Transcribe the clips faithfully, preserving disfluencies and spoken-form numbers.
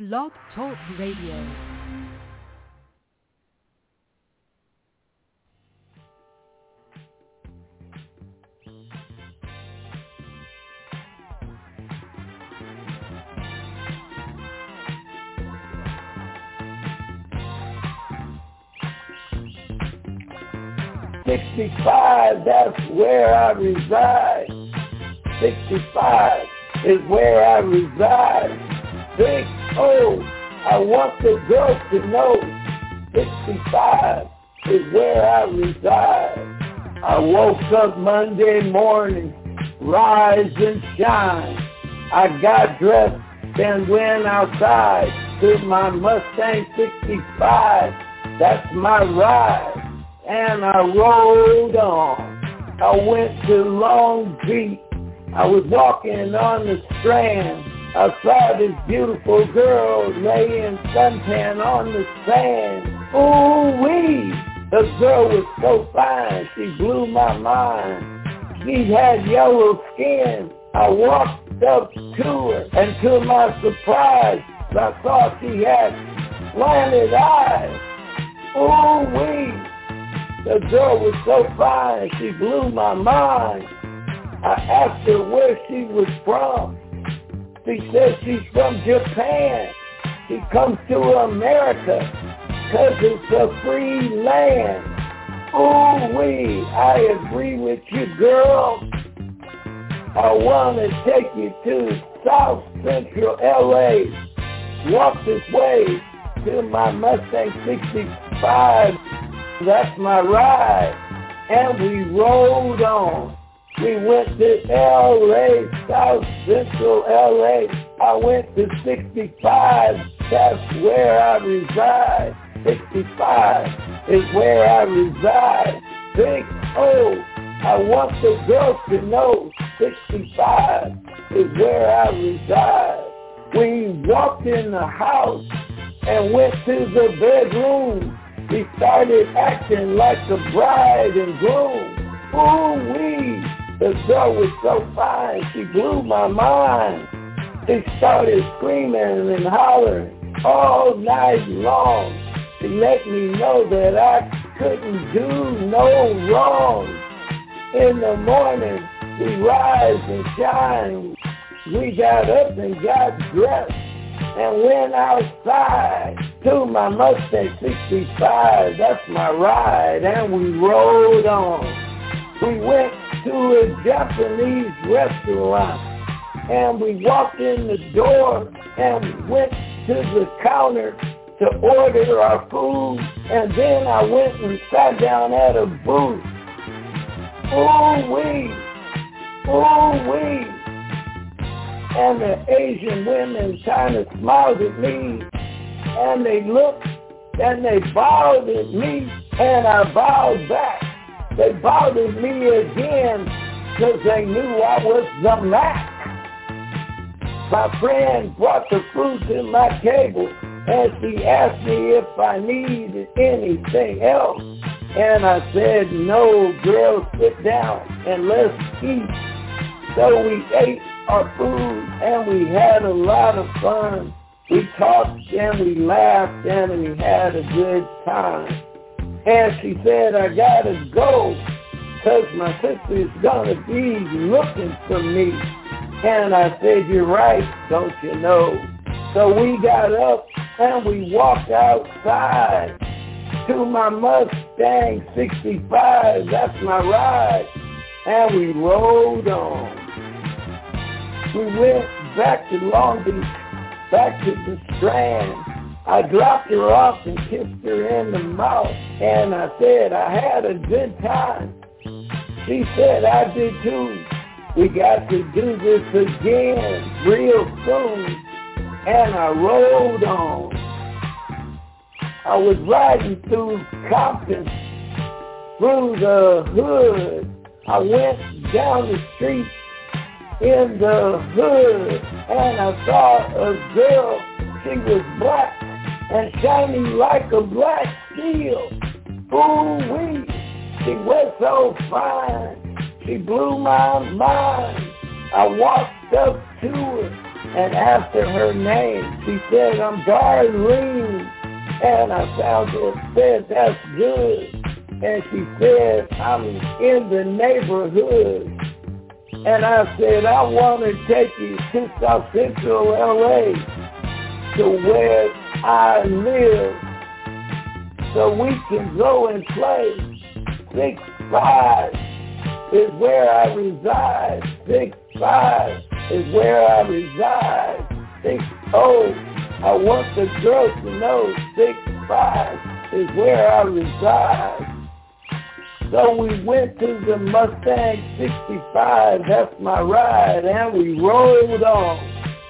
Blog Talk Radio. sixty-five, that's where I reside. sixty-five is where I reside. Big O, I want the girls to know. sixty-five is where I reside. I woke up Monday morning, rise and shine. I got dressed and went outside to my Mustang sixty-five. That's my ride. And I rolled on. I went to Long Beach. I was walking on the Strand. I saw this beautiful girl laying suntan on the sand. Ooh-wee! The girl was so fine, she blew my mind. She had yellow skin. I walked up to her, and to my surprise, I saw she had slanted eyes. Ooh-wee! The girl was so fine, she blew my mind. I asked her where she was from. She said she's from Japan. She comes to America because it's a free land. Ooh-wee, I agree with you, girl. I want to take you to South Central L A. Walk this way to my Mustang sixty-five. That's my ride. And we rolled on. We went to L A, South Central L A. I went to sixty-five. That's where I reside. sixty-five is where I reside. Big O, I want the girls to know. sixty-five is where I reside. We walked in the house and went to the bedroom. We started acting like the bride and groom. Ooh-wee, the girl was so fine, she blew my mind. She started screaming and hollering all night long. She let me know that I couldn't do no wrong. In the morning, we rise and shine. We got up and got dressed and went outside to my Mustang sixty-five. That's my ride, and we rode on. We went to a Japanese restaurant, and we walked in the door and went to the counter to order our food, and then I went and sat down at a booth. Ooh-wee, ooh-wee. And the Asian women kind of smiled at me, and they looked, and they bowed at me, and I bowed back. They bowed at me again, because they knew I was the Mac. My friend brought the food to my table, and she asked me if I needed anything else. And I said, no, girl, sit down, and let's eat. So we ate our food, and we had a lot of fun. We talked, and we laughed, and we had a good time. And she said, I gotta go, because my sister's gonna be looking for me. And I said, you're right, don't you know? So we got up, and we walked outside to my Mustang sixty-five. That's my ride. And we rode on. We went back to Long Beach, back to the Strand. I dropped her off and kissed her in the mouth, and I said I had a good time. She said I did too. We got to do this again real soon, and I rolled on. I was riding through Compton, through the hood. I went down the street in the hood, and I saw a girl. She was black and shining like a black steel. Ooh-wee, she was so fine. She blew my mind. I walked up to her, and asked her her name. She said, I'm Darlene. And I found her, said, that's good. And she said, I'm in the neighborhood. And I said, I want to take you to South Central L A, to where I live, so we can go and play. Six five is where I reside. Six five is where I reside. Six oh, I want the girls to know. Six five is where I reside. So we went to the Mustang sixty-five, that's my ride, and we rolled on.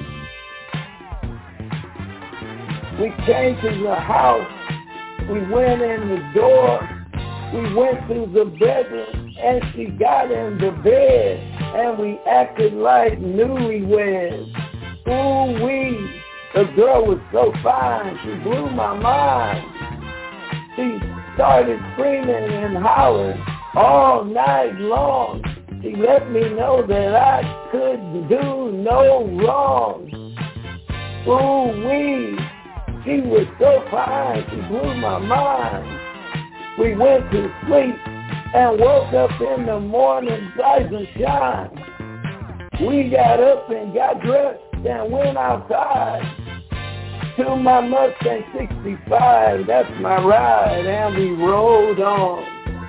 We came to the house, we went in the door, we went to the bedroom, and she got in the bed, and we acted like newlyweds. Ooh wee, the girl was so fine, she blew my mind. She started screaming and hollering all night long. She let me know that I could do no wrong. Ooh wee, she was so fine, she blew my mind. We went to sleep and woke up in the morning bright and shine. We got up and got dressed and went outside to my Mustang sixty-five, that's my ride, and we rode on.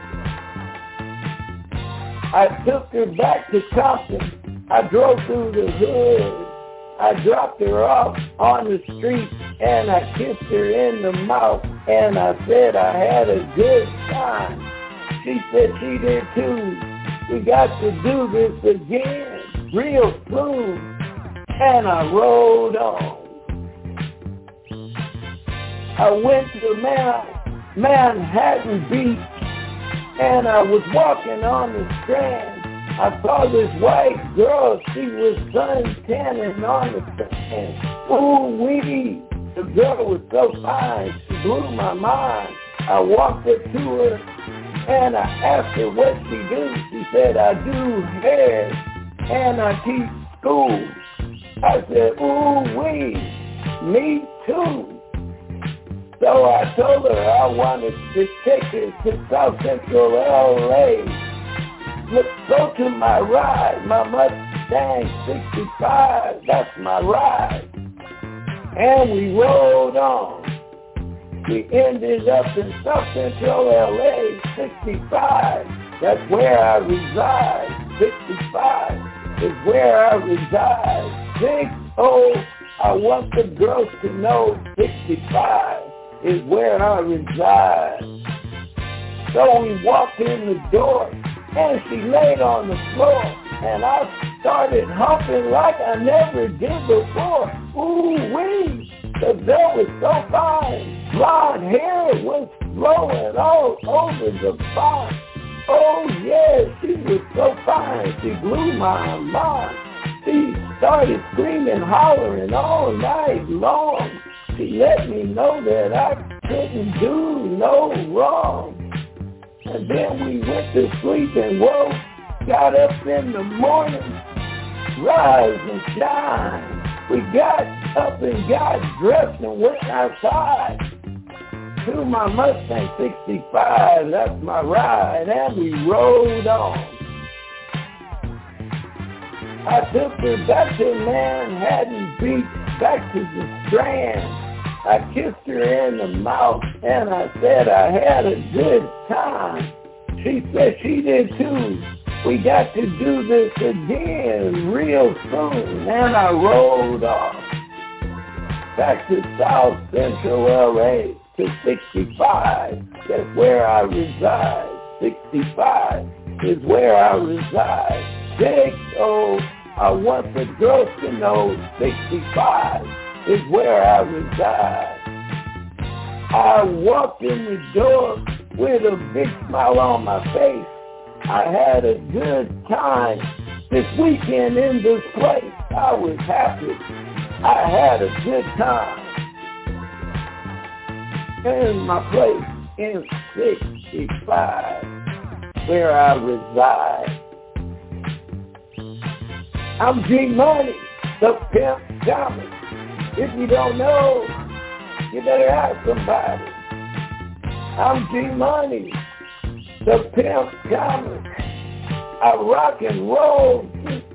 I took her back to Compton. I drove through the hood. I dropped her off on the street, and I kissed her in the mouth, and I said I had a good time. She said she did too. We got to do this again real soon, and I rode on. I went to Man- Manhattan Beach, and I was walking on the Strand. I saw this white girl, she was sun tanning on the sand. Ooh wee, the girl was so fine, she blew my mind. I walked up to her, and I asked her what she do. She said, I do hair, and I teach school. I said, ooh wee, me too. So I told her I wanted to take her to South Central L A. Look, go to my ride, my Mustang sixty-five, that's my ride. And we rode on. We ended up in South Central L A, sixty-five, that's where I reside. sixty-five is where I reside. Six oh, I want the girls to know sixty-five is where I reside. So we walked in the door, and she laid on the floor, and I started humping like I never did before. Ooh wee, the girl was so fine. Blonde hair was flowing all over the body. Oh yeah, she was so fine, she blew my mind. She started screaming, hollering all night long. She let me know that I couldn't do no wrong. And then we went to sleep and woke, got up in the morning, rise and shine. We got up and got dressed and went outside to my Mustang sixty-five, that's my ride, and we rode on. I took her back to Manhattan Beach, back to the Strand. I kissed her in the mouth, and I said I had a good time. She said she did too. We got to do this again real soon, and I rode off back to South Central L A to sixty-five. That's where I reside. sixty-five is where I reside. Six oh, I want the girls to know sixty-five is where I reside. I walked in the door with a big smile on my face. I had a good time this weekend in this place. I was happy. I had a good time in my place in sixty-five where I reside. I'm G Money, the pimp. Comics. If you don't know, you better ask somebody. I'm G-Money, the Pimp Comic. I rock and roll.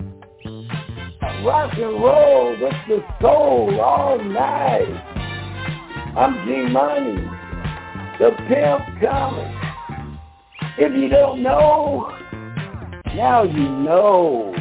I rock and roll with the soul all night. I'm G-Money, the Pimp Comic. If you don't know, now you know.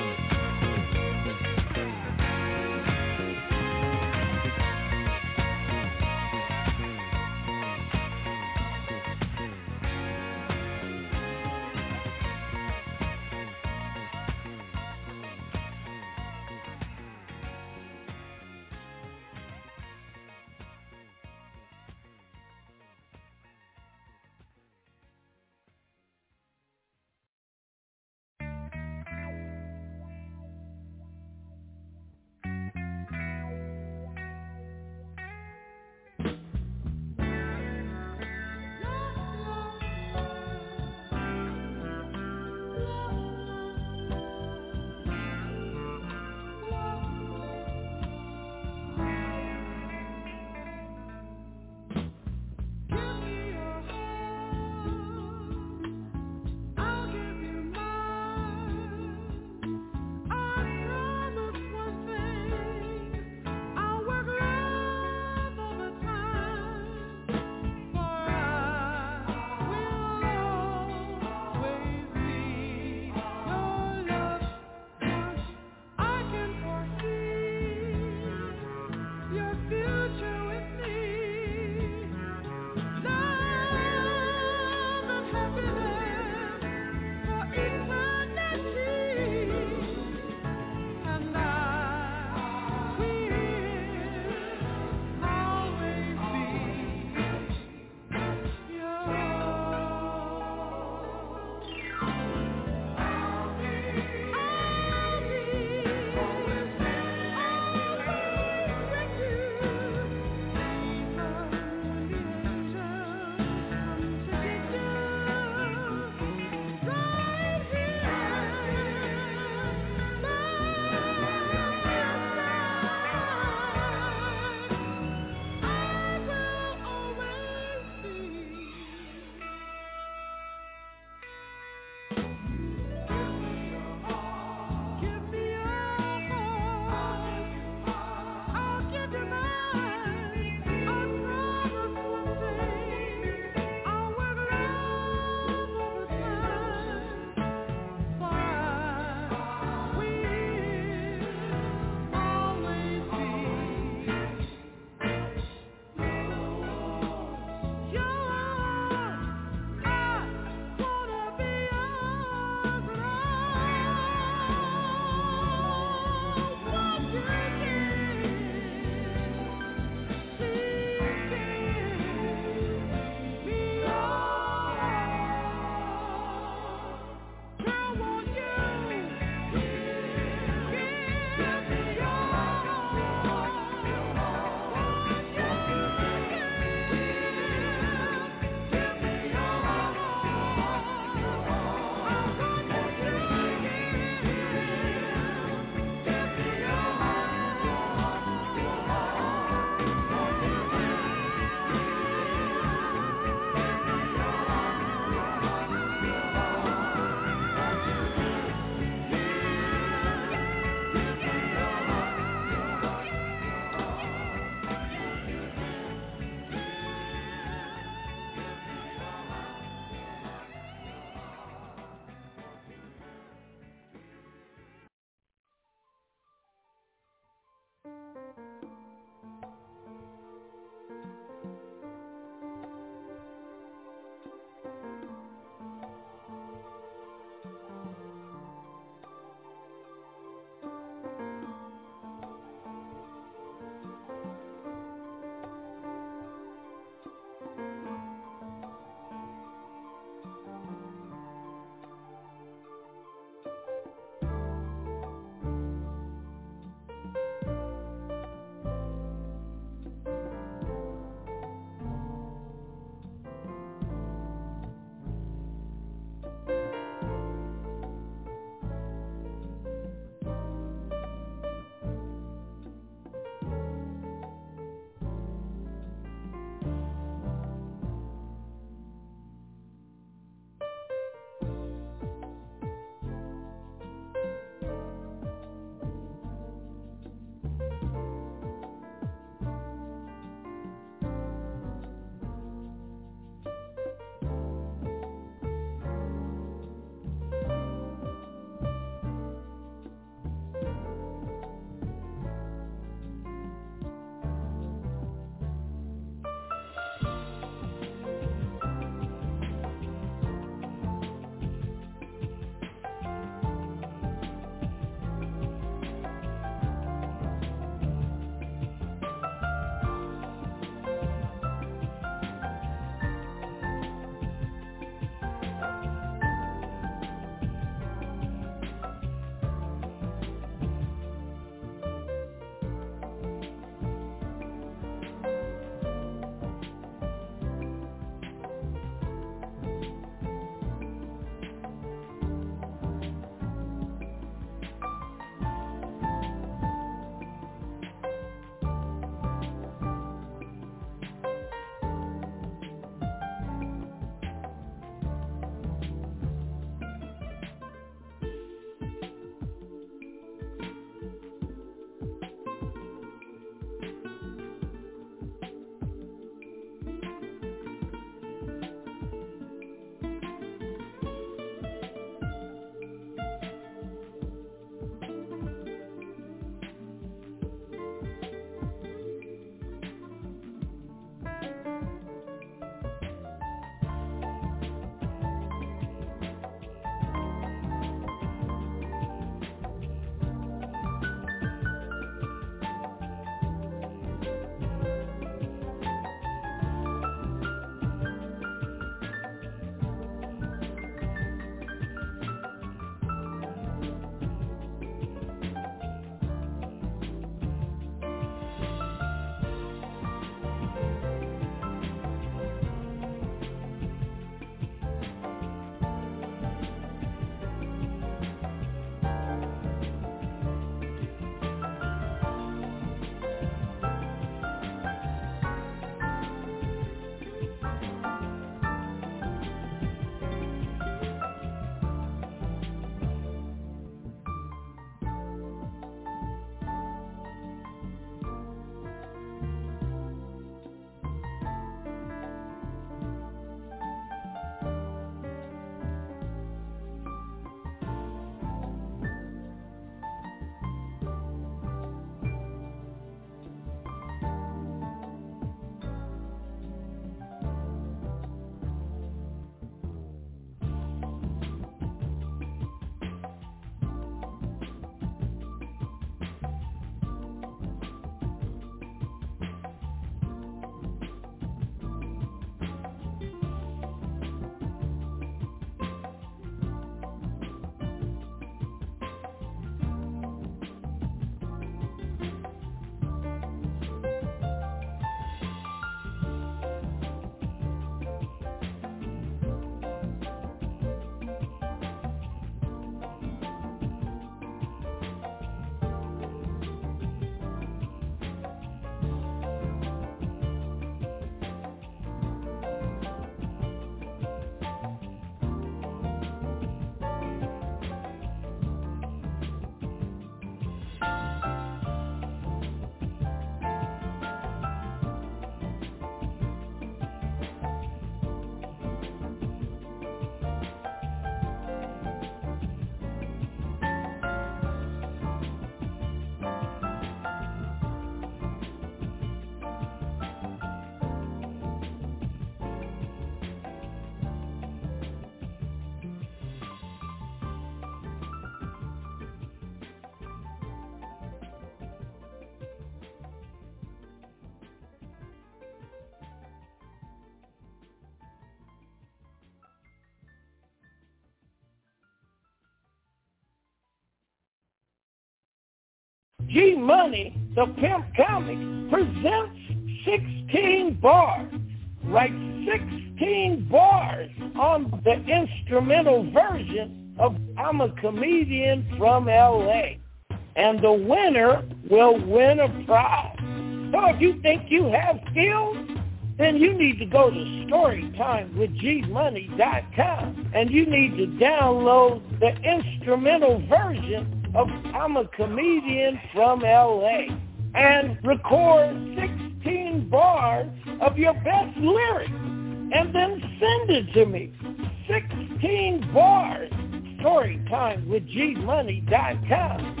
G Money, the Pimp Comic, presents sixteen bars. Write sixteen bars on the instrumental version of I'm a Comedian from L A. And the winner will win a prize. So if you think you have skills, then you need to go to storytime with g money dot com and you need to download the instrumental version of I'm a Comedian from L A and record sixteen bars of your best lyrics and then send it to me. sixteen bars. Storytime with g money dot com.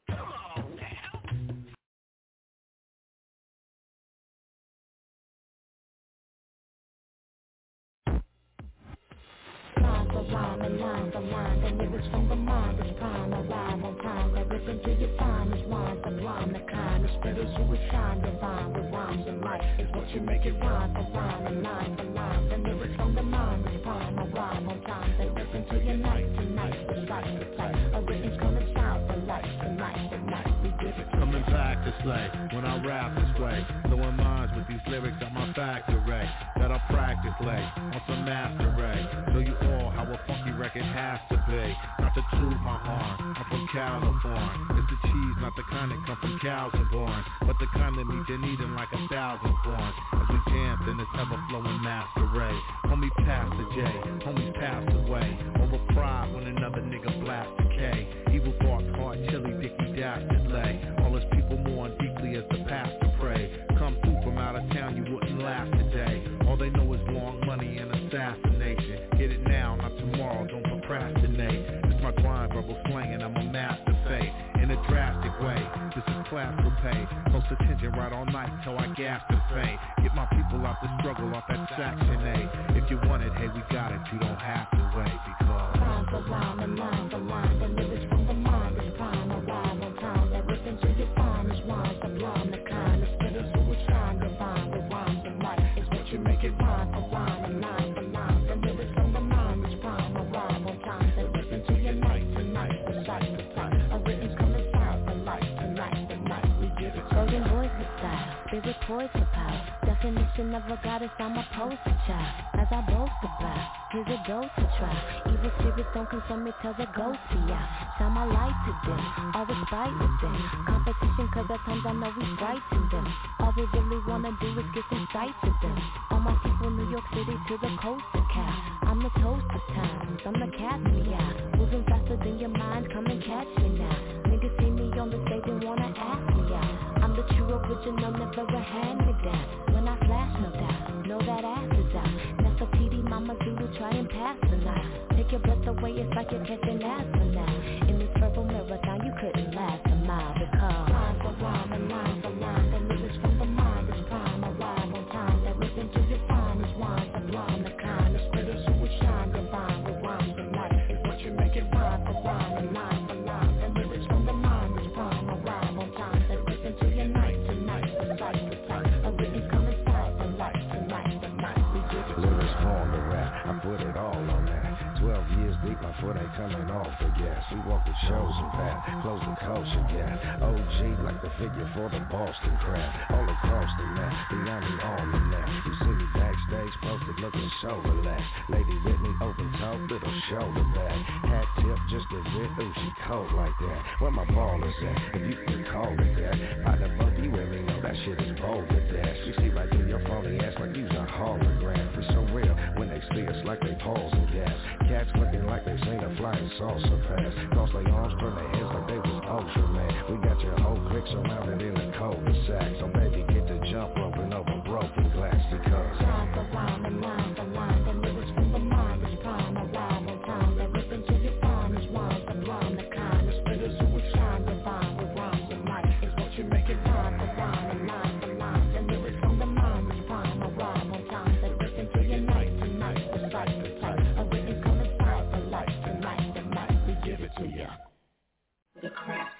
Rhyme and line for line, the lyrics from the mind is prime. Arrive on time, that listen to your finest wine, sublime the kind of spitters who would shine divine with rhymes and light. It's what you make it rhyme for rhyme and line for line. The lyrics from the mind is prime. Arrive on time, that listen to your night tonight, recite the type. A written's coming sound for life tonight, tonight. We give it coming back to slay when I rap this way, blowing minds with these lyrics on my factory that I practice late on some master ray. Show you all how a funky record has to be. Not to toot my horn, I'm from California. It's the cheese, not the kind that come from cows and born, but the kind that meet your needing like a thousand forms. As we jam in this ever-flowing masquerade. Homie passed the J, homies passed away. Over pride when another nigga blast the K. Evil thoughts, hard chili, dicky dastard lay. All his people mourn deeply as the pastor pray. Come through from out of town, you wouldn't last today. All they know is long money and assassination. Get it now, not tomorrow, don't procrastinate. It's my grind, verbal slang, and I'm a master fate. In a drastic way, this is class for pay. Close attention right all night till I gas the fame. Get my people out the struggle, off that Section A. If you want it, hey, we got it, you don't have to wait, because rhyme for rhyme and line for line, the lyrics from the mind is prime. Arrive on time, that listen to your finest wine, sublime the kind of spitters who would shine divine with rhymes and light. It's what you make it rhyme for rhyme and line for line. The lyrics from the mind is prime. Arrive on time, that listen to your night tonight, recite the type. A written's coming sound for life tonight, tonight. We give it. Golden boys with style, spirit poised for power. Definition of a goddess, I'm a poster child. As I boast about, here's a dose to try. Evil spirits don't concern me till the ghost be out. Shine my light to them, always bright with them. Competition cause at times I know we frighten them. All we really wanna do is get some sight to them. All my people, New York City to the coast of Cal. I'm the toast of times, I'm the cat meow. Moving faster than your mind, come and catch me now. Niggas see me on the stage and wanna ask me out. I'm the true original, never a hand me down. When I flash, no doubt, know that ass is out. Nefertiti, Mama Zulu, try and pass the line. Take your breath away, it's like you're catching asthma now. In this purple marathon, you couldn't last a mile because rhyme for rhyme and line for line. The lyrics from the mind is prime. Arrive on time, that listen to your finest wine, sublime the kind of spitters who would shine divine with rhymes and light. It's what you make it rhyme for rhyme and line for line. The lyrics from the mind is prime. Arrive on time, that listen to your night tonight, recite the type. A written's coming sound for life tonight, tonight. We give it. Lyrics form the rap, I put it all on that. Twelve years deep, my foot ain't coming off the gas. We walk the shows and path, close the culture gap. O G like the figure for the Boston crowd. All across the map, beyond the army now. You see me backstage, posted looking so relaxed. Lady with me, open toe, little shoulder back. Hat tip, just a bit, ooh, she cold like that. Where my ball is at, if you can call it that. By the boat, you with me, know that shit is bold to dash. You see right through your phony ass like you's a hologram. It's so real, when they see us like they pause and gas. Cats looking like they seen a flying saucer pass. Cross their arms, turn their heads like they was Ultraman. We got your whole clique surrounded in a cul-de-sac. So baby, get the jump roping over broken glass because rhyme for rhyme and line for line. The lyrics from the mind is prime. Arrive on time, that listen to your finest wine, sublime the kind of spitters who would shine divine with rhymes and light. It's what you make it rhyme for rhyme and line for line. The lyrics from the mind is prime. Arrive on time, that listen to your night tonight, recite the type. A written's coming sound for life tonight, tonight. We give it to ya. The craft.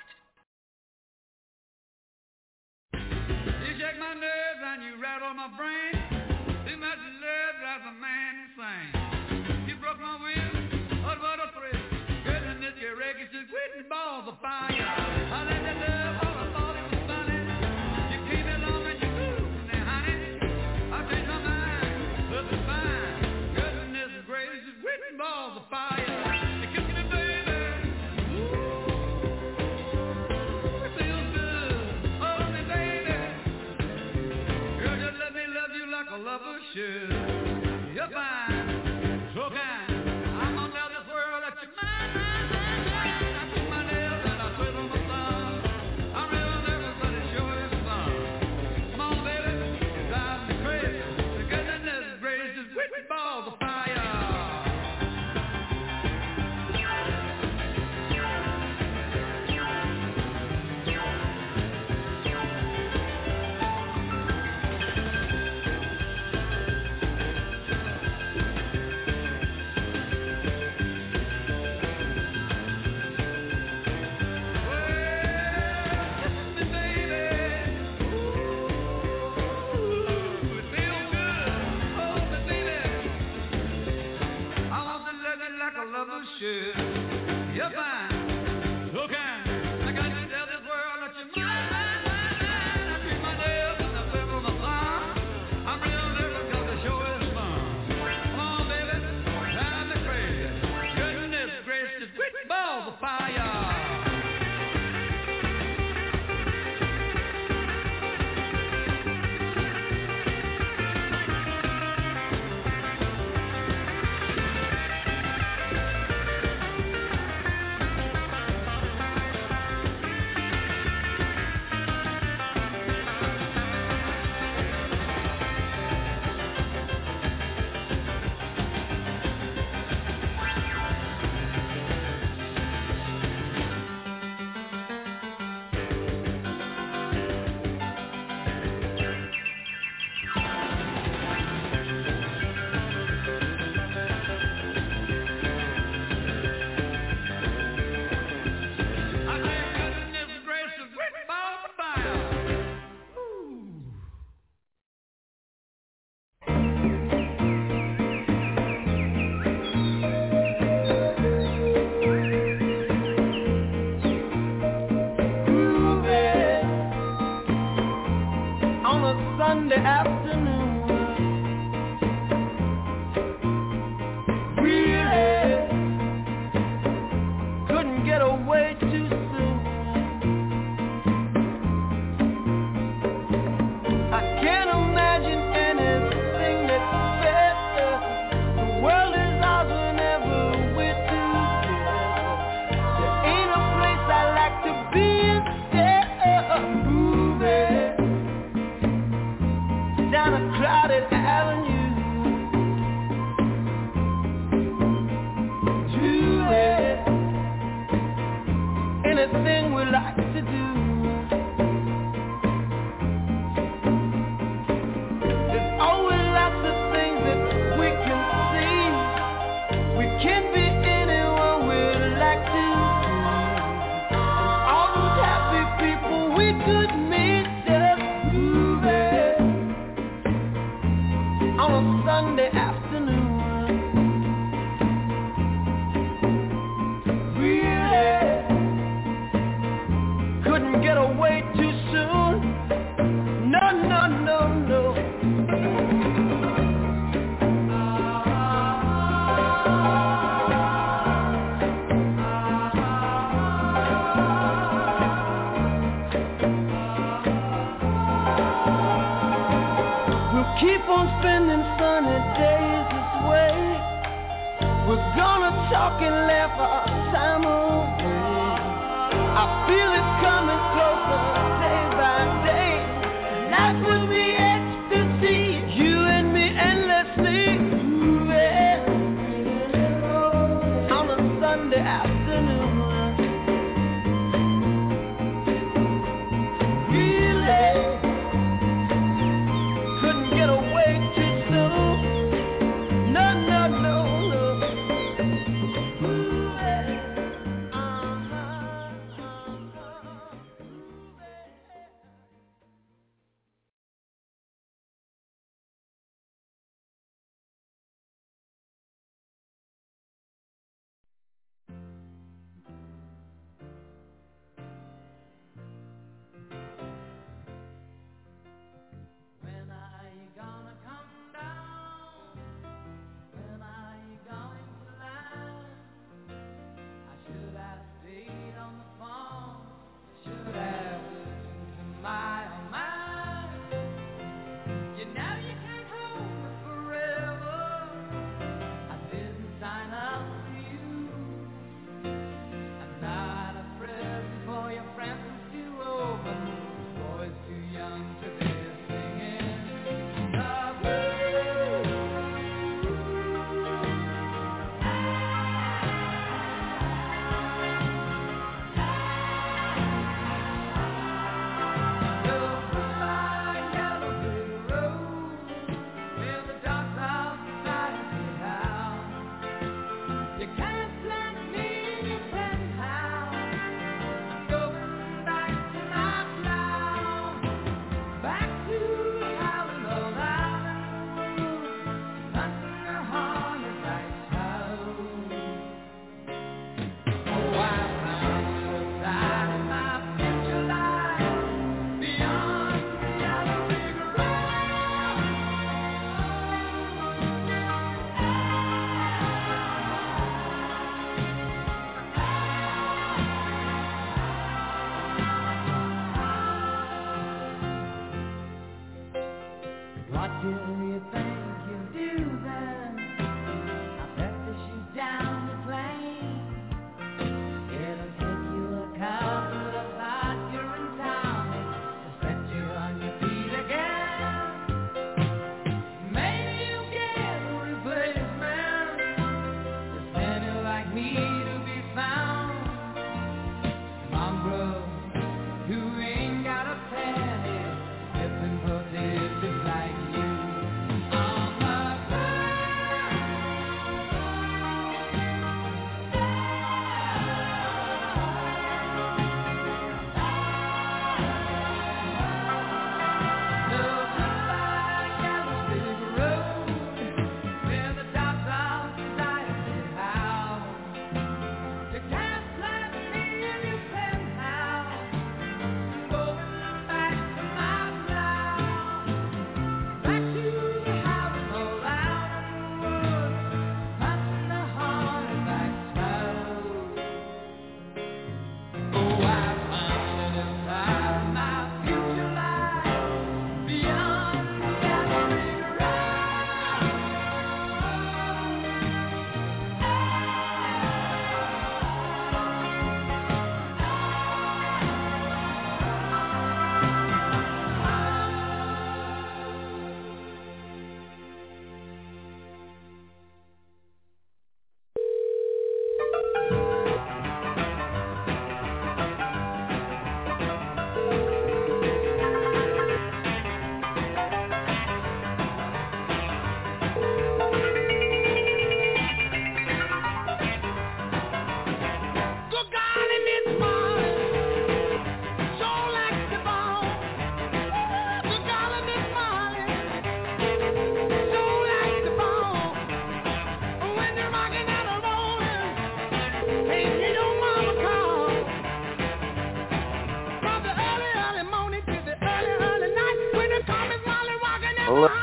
You shake my nerves and you rattle my brain. Too much love drives a man insane. You broke my will, oh what a thrill. Goodness, your record is quitting balls of fire. I let the love all balls of fire. They kiss me, baby. Ooh, it feels good. Hold me, baby. Girl, just let me love you like a lover should. You're fine, so kind. I'm gonna tell this world that you're mine, mine, mine, mine. I put my nails and I twiddle my thumbs. I'm real nervous, but it sure is fun. Come on, baby, drive me crazy. The goodness gracious, with balls of fire. Should. You're fine, so kind. I got to tell this world that you're mine, mine, mine, mine. I treat my nails and I swivel my thumb. I'm real nervous 'cause the show is fun. Come on, baby, drive me crazy. Goodness gracious, quick balls of fire. Sunday afternoon, really couldn't get away too soon. I can't imagine anything that's better. The world is ours whenever we're together. There ain't a place I like to be instead of moving down a crowded avenue to it. Anything we like to do. There's always lots of things that we can see. We can be anyone we'd like to be. All those happy people we could meet just moving on a Sunday afternoon. Really couldn't get away too soon. No, no, no, no. We'll keep on spending sunny days this way. We're gonna talk and laugh our time away. I feel it coming closer day by day. Life will be ecstasy, you and me endlessly moving on a Sunday afternoon. Really couldn't get away too soon. No, no, no, no. Ooh, yeah.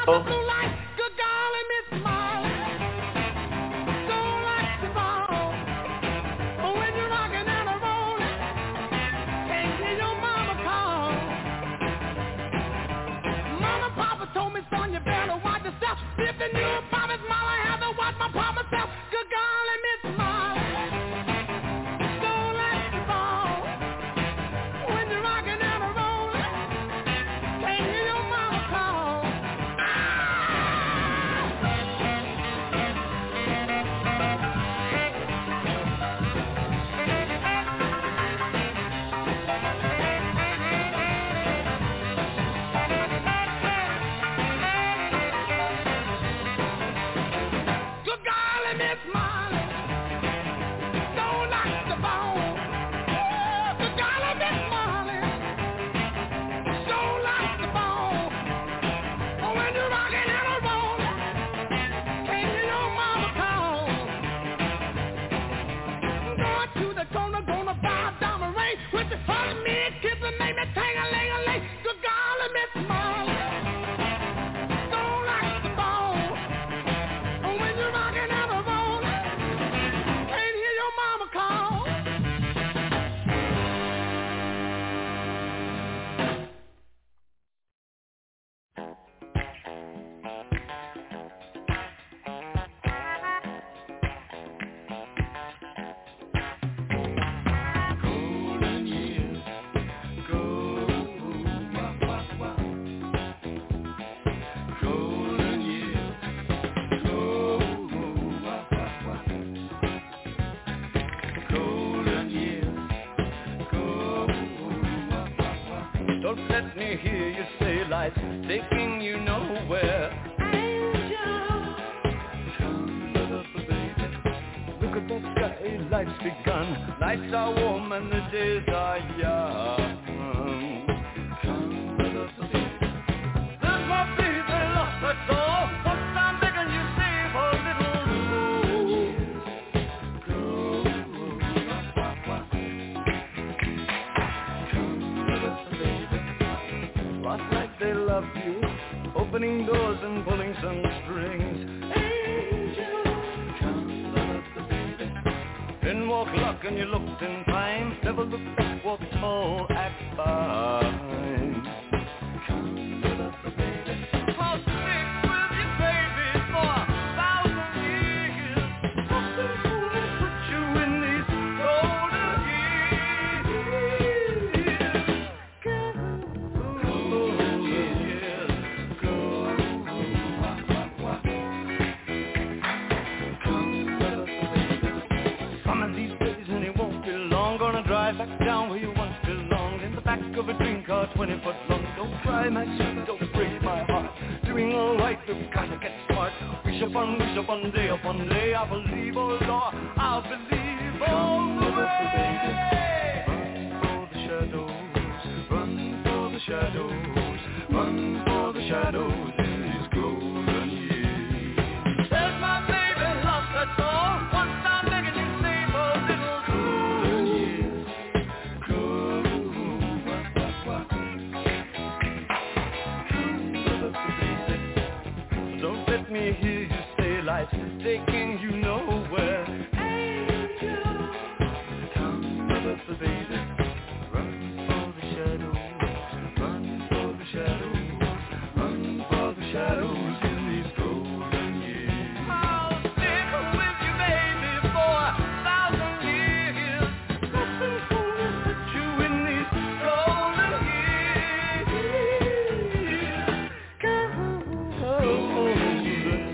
the blue light, good golly, Miss Molly. Don't like the ball. Oh, when you're rocking and a rolling, can't hear your mama call. Mama, Papa told me, son, you better watch yourself. If the new Papa's Molly, I have to watch my Papa self. Good golly, Miss Molly. Don't like the ball. When you're rocking and a rolling, can't hear your mama call. Good golly, Miss Molly. Don't like the ball. Good golly, Miss Molly. Don't like the ball. Oh, when you're rocking and a rolling, can't hear your mama call. Going to the corner, gonna buy a diamond ring with the hug me and kiss and make me tang-a-ling-a-ling. Good golly, Miss Molly. Don't like the ball. Oh, when you're rocking and a rolling, can't hear your mama call. Golden years go, wah, wah, wah. Golden years go, wah, wah, wah. Golden years go, wah, wah, wah. Don't let me hear you say lights taking you nowhere. Angel, come love the baby. Look at that sky, life's begun. Nights are warm and the days are young. Come love the baby. There's my baby lost her soul. Once I'm begging you save a little room. Go, wah, wah, wah. Come love the baby. Last night they loved you, opening doors and pulling some strings. Angel, come love the baby. Then walk luck and you looked in time. Never look back, walk tall, act fine. Come love the baby. I'll stick with you, baby, for a thousand years. Nothing will put you in these golden years. Golden years go, wah, wah, wah. Come love the baby. Some of these days and it won't be long. Gonna drive back down where you once belonged. In the back of a dream car, twenty foot long. Don't cry, my sweet, don't break my heart. Doing all right, we've gotta get smart. Wish upon, wish upon day upon day. I believe, oh Lord, I believe all the way. Run for the shadows, run for the shadows, run for the shadows in these golden years. There's my baby lost her soul. Once I'm begging you save a little golden years. Go, wah, wah, wah. Come love the baby. Don't let me hear you say life's taking you nowhere. Angel, come love the baby. Run for the shadows, run for the shadows, run for the shadows in these golden years. I'll stick with you, baby, for a thousand years. Nothing will put you in these golden years. Golden years.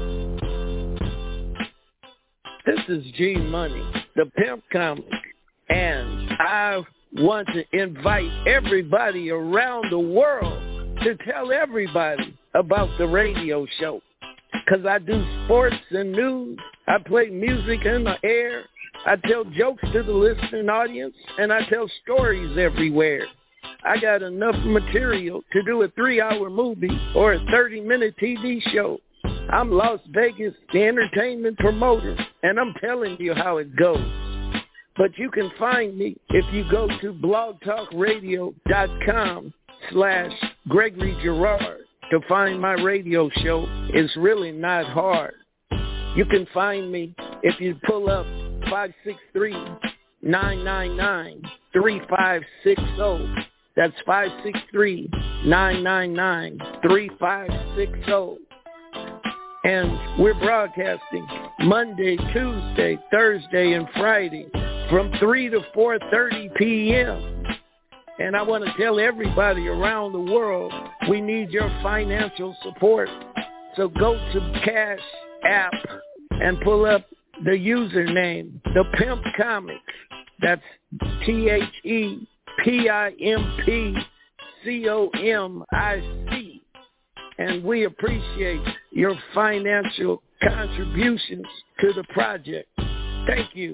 This is G Money, the pimp comic, And I want to invite everybody around the world to tell everybody about the radio show. Because I do sports and news. I play music in the air. I tell jokes to the listening audience. And I tell stories everywhere. I got enough material to do a three-hour movie or a thirty-minute T V show. I'm Las Vegas, the entertainment promoter, and I'm telling you how it goes. But you can find me if you go to blogtalkradio.com slash Gregory Girard to find my radio show. It's really not hard. You can find me if you pull up five six three, nine nine nine, three five six zero. That's five six three, nine nine nine, three five six zero. And we're broadcasting Monday, Tuesday, Thursday, and Friday from three to four thirty p.m. And I want to tell everybody around the world, we need your financial support. So go to Cash App and pull up the username, The Pimp Comic. That's T H E P I M P C O M I C. And we appreciate your financial contributions to the project. Thank you.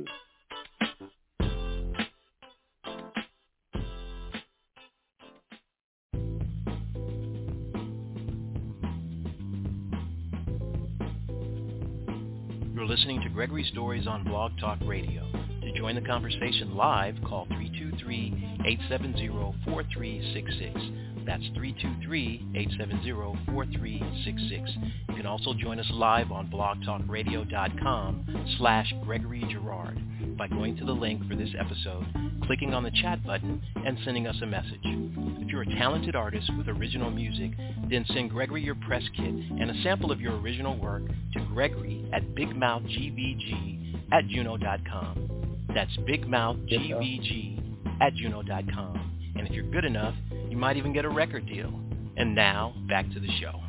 You're listening to Gregory Stories on Blog Talk Radio. To join the conversation live, call three two three, eight seven zero, four three six six. That's three two three, eight seven zero, four three six six. You can also join us live on blogtalkradio.com slash Gregory Girard by going to the link for this episode, clicking on the chat button, and sending us a message. If you're a talented artist with original music, then send Gregory your press kit and a sample of your original work to Gregory at bigmouthgbg at juno dot com. That's bigmouthgbg at juno dot com. And if you're good enough, you might even get a record deal. And now, back to the show.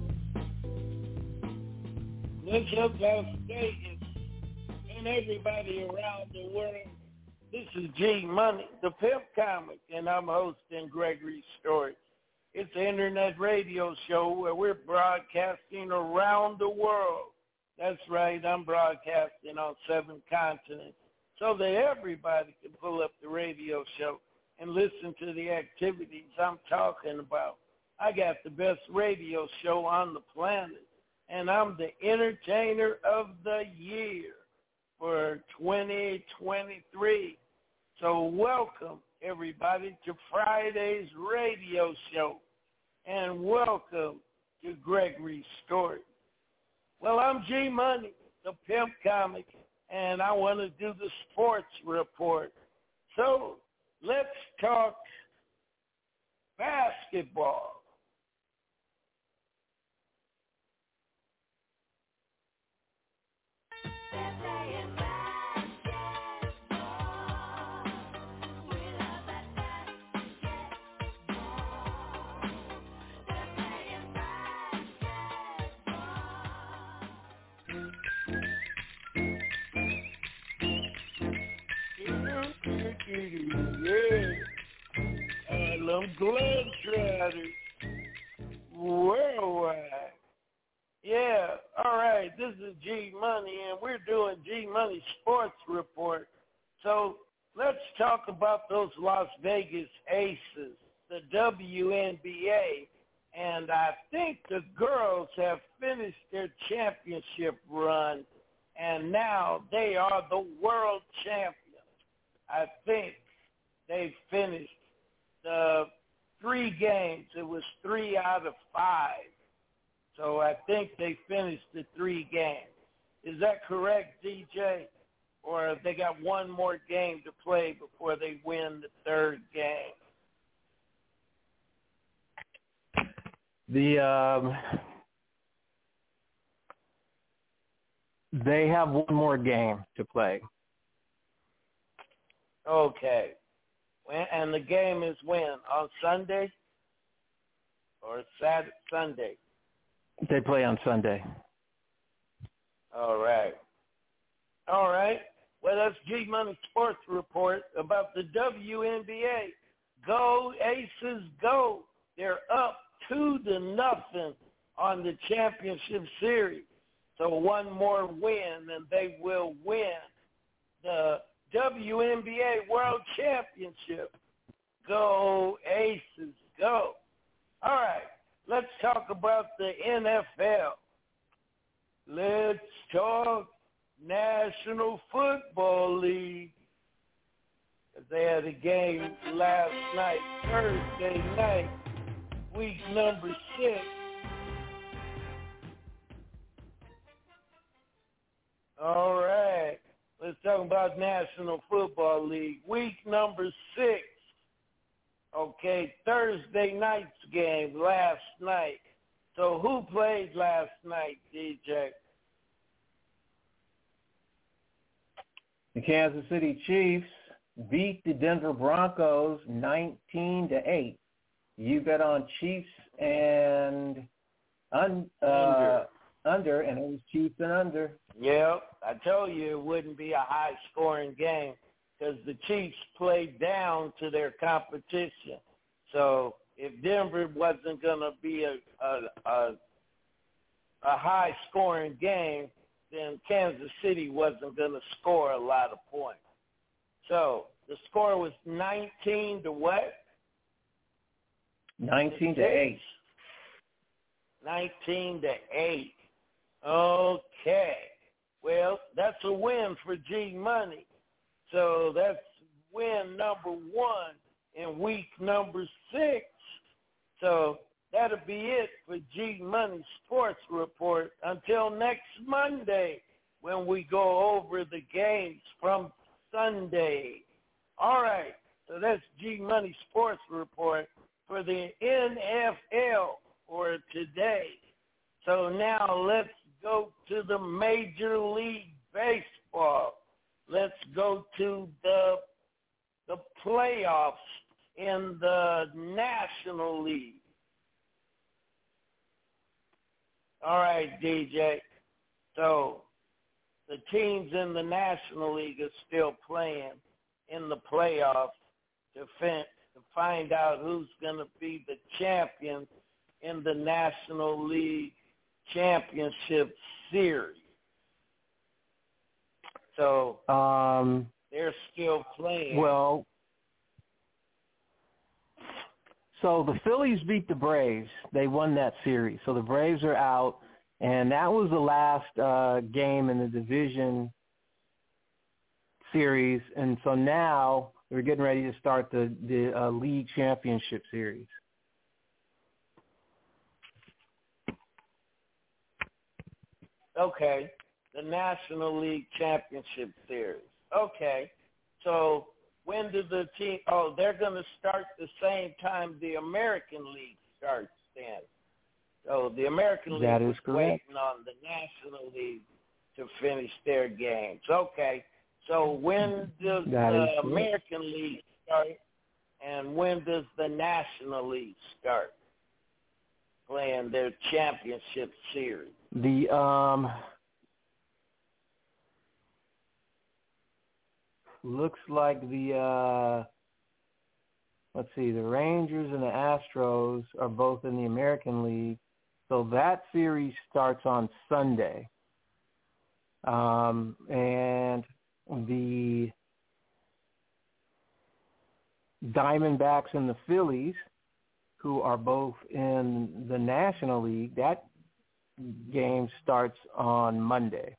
What's up, Las Vegas, and everybody around the world? This is G Money, the Pimp Comic, and I'm hosting Gregory's Stories. It's an internet radio show where we're broadcasting around the world. That's right, I'm broadcasting on seven continents so that everybody can pull up the radio show and listen to the activities I'm talking about. I got the best radio show on the planet, and I'm the entertainer of the year for twenty twenty-three. So welcome, everybody, to Friday's radio show, and welcome to Gregory's Story. Well, I'm G Money, the Pimp Comic, and I want to do the sports report. So let's talk basketball. Yeah, and I'm Globetrotters worldwide. Yeah, all right, this is G Money, and we're doing G Money Sports Report. So let's talk about those Las Vegas Aces, the W N B A, and I think the girls have finished their championship run, and now they are the world champions. I think they finished the three games. It was three out of five. So I think they finished the three games. Is that correct, D J? Or have they got one more game to play before they win the third game? The um, they have one more game to play. Okay. And the game is when? On Sunday? Or Saturday, Sunday? They play on Sunday. All right. All right. Well, that's G-Money Sports Report about the W N B A. Go, Aces, go. They're up two to nothing on the championship series. So one more win, and they will win the W N B A World Championship. Go, Aces, go. All right, let's talk about the N F L. Let's talk National Football League. They had a game last night, Thursday night, week number six. All right, let's talk about National Football League, week number six. Okay, Thursday night's game last night. So who played last night, D J? The Kansas City Chiefs beat the Denver Broncos nineteen to eight. You bet on Chiefs and un, uh, under. under, and it was Chiefs and under. Yep, I told you it wouldn't be a high-scoring game because the Chiefs played down to their competition. So if Denver wasn't going to be a, a, a, a high-scoring game, then Kansas City wasn't going to score a lot of points. So the score was nineteen to what? nineteen to eight. nineteen to eight. Okay. Well, that's a win for G Money. So that's win number one in week number six. So that'll be it for G Money Sports Report until next Monday when we go over the games from Sunday. All right. So that's G Money Sports Report for the N F L for today. So now let's go to the Major League Baseball. Let's go to the the playoffs in the National League. All right, D J. So the teams in the National League are still playing in the playoffs to, fin- to find out who's going to be the champion in the National League Championship Series. So um, they're still playing. Well, so the Phillies beat the Braves. They won that series. So the Braves are out, and that was the last uh, game in the division series. And so now we're getting ready to start the, the uh, league championship series. Okay, the National League Championship Series. Okay, so when do the team, oh, they're going to start the same time the American League starts then. So the American League that is was correct. waiting on the National League to finish their games. Okay, so when does that the American League start and when does the National League start playing their championship series? The um looks like the uh, let's see, the Rangers and the Astros are both in the American League, so that series starts on Sunday. Um, and the Diamondbacks and the Phillies, who are both in the National League, that game starts on Monday.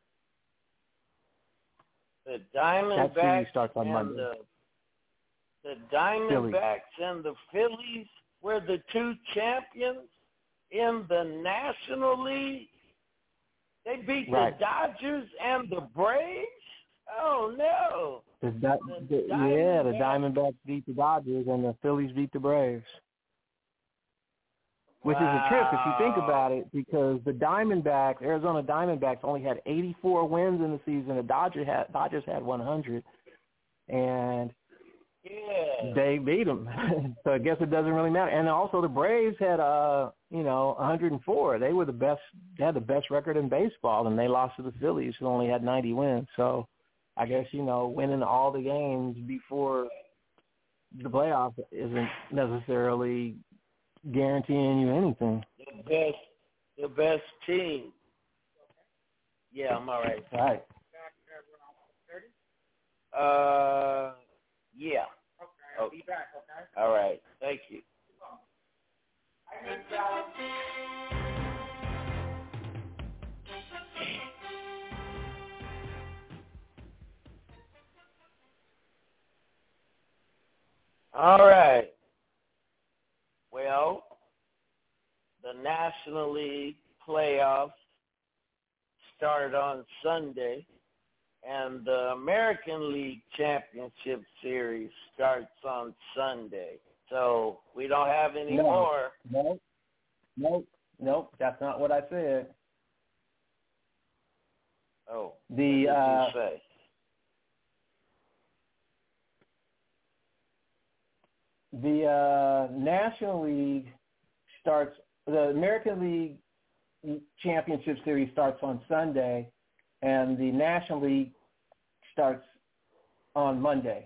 The Diamondbacks that series starts on and Monday. the the Diamondbacks Phillies. and the Phillies were the two champions in the National League. They beat right. the Dodgers and the Braves? Oh, no. The, the, the, yeah, the Diamondbacks beat the Dodgers and the Phillies beat the Braves. Which wow. is a trip if you think about it, because the Diamondbacks, Arizona Diamondbacks, only had eighty-four wins in the season. The Dodgers had Dodgers had one hundred, and yeah. they beat them. So I guess it doesn't really matter. And also the Braves had, uh, you know, one hundred four. They were the best. They had the best record in baseball, and they lost to the Phillies, who only had ninety wins. So I guess, you know, winning all the games before the playoffs isn't necessarily guaranteeing you anything. The best, the best team. Yeah, I'm all right. All right. Uh, yeah. Okay, I'll be back, okay? All right. Thank you. All right. Well, the National League playoffs started on Sunday, and the American League Championship Series starts on Sunday. So we don't have any no, more. No, nope, nope. That's not what I said. Oh, the what did uh, you say? The uh, National League starts. The American League Championship Series starts on Sunday, and the National League starts on Monday.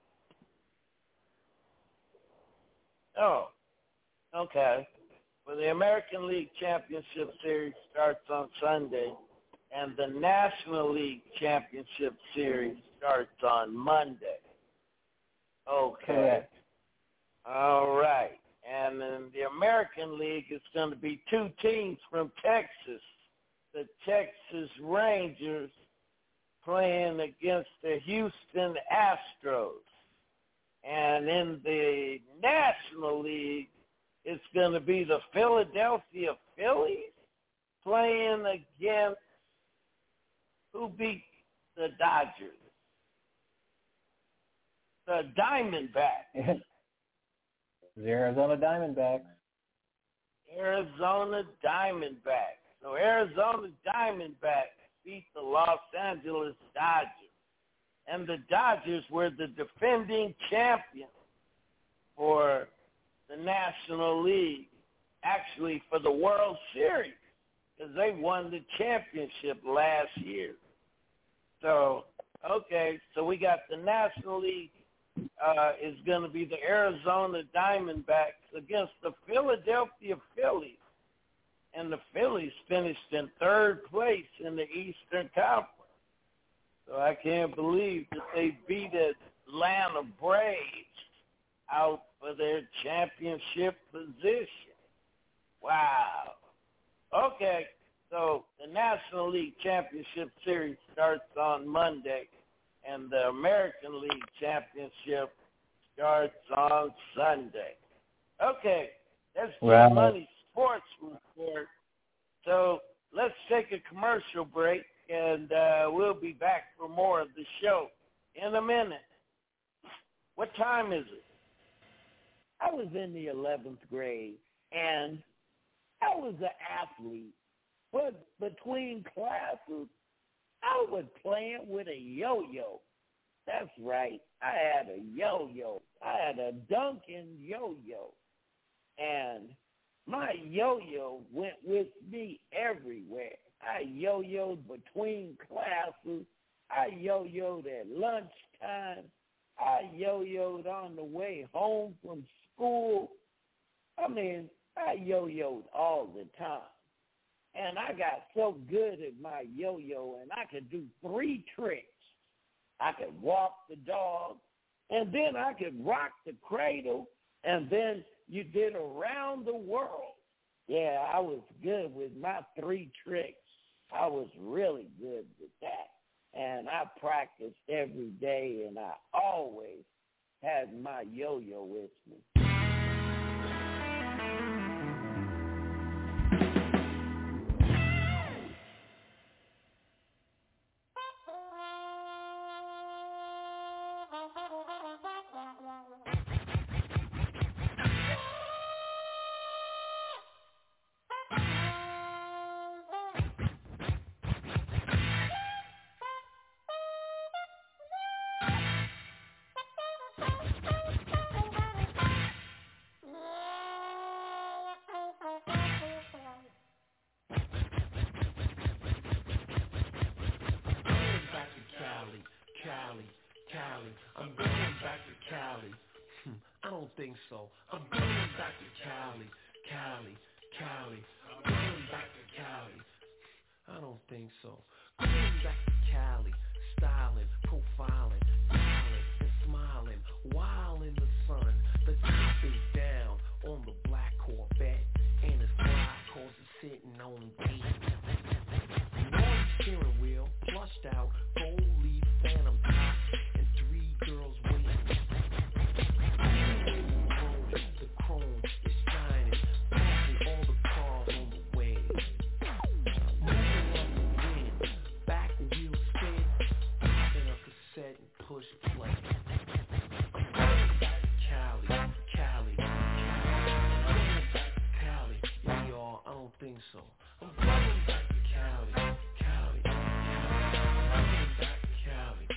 Oh, okay. Well, the American League Championship Series starts on Sunday, and the National League Championship Series starts on Monday. Okay. Correct. All right. And in the American League, it's going to be two teams from Texas, the Texas Rangers playing against the Houston Astros. And in the National League, it's going to be the Philadelphia Phillies playing against who beat the Dodgers? The Diamondbacks. The Arizona Diamondbacks. Arizona Diamondbacks. So Arizona Diamondbacks beat the Los Angeles Dodgers. And the Dodgers were the defending champions for the National League, actually for the World Series, because they won the championship last year. So, okay, so we got the National League uh, is going to be the Arizona Diamondbacks against the Philadelphia Phillies. And the Phillies finished in third place in the Eastern Conference. So I can't believe that they beat Atlanta Braves out for their championship position. Wow. Okay, so the National League Championship Series starts on Monday, and the American League Championship starts on Sunday. Okay, that's the Wow. Money Sports Report. So let's take a commercial break, and uh, we'll be back for more of the show in a minute. What time is it? I was in the eleventh grade, and I was an athlete. But between classes, I was playing with a yo-yo. That's right. I had a yo-yo. I had a Duncan yo-yo. And my yo-yo went with me everywhere. I yo-yoed between classes. I yo-yoed at lunchtime. I yo-yoed on the way home from school. I mean, I yo-yoed all the time. And I got so good at my yo-yo, and I could do three tricks. I could walk the dog, and then I could rock the cradle, and then you did around the world. Yeah, I was good with my three tricks. I was really good with that. And I practiced every day, and I always had my yo-yo with me. so. I'm going back to Cali, Cali, Cali. I'm going back to Cali. I don't think so. Going back to Cali, styling, profiling, smiling and smiling, while in the sun. The top is down on the black Corvette, and his fly cars are sitting on eight. Noise steering wheel, flushed out, gold leaf phantom top, and three girls waiting. The chrome is shining, passing all the cars on the way. Moving up the wind, back wheel spin, popping a cassette and push play. I'm going back to Cali, Cali, Cali. I'm going back to Cali, yeah, y'all, I don't think so. I'm going back to Cali, Cali, Cali. I'm going back to Cali.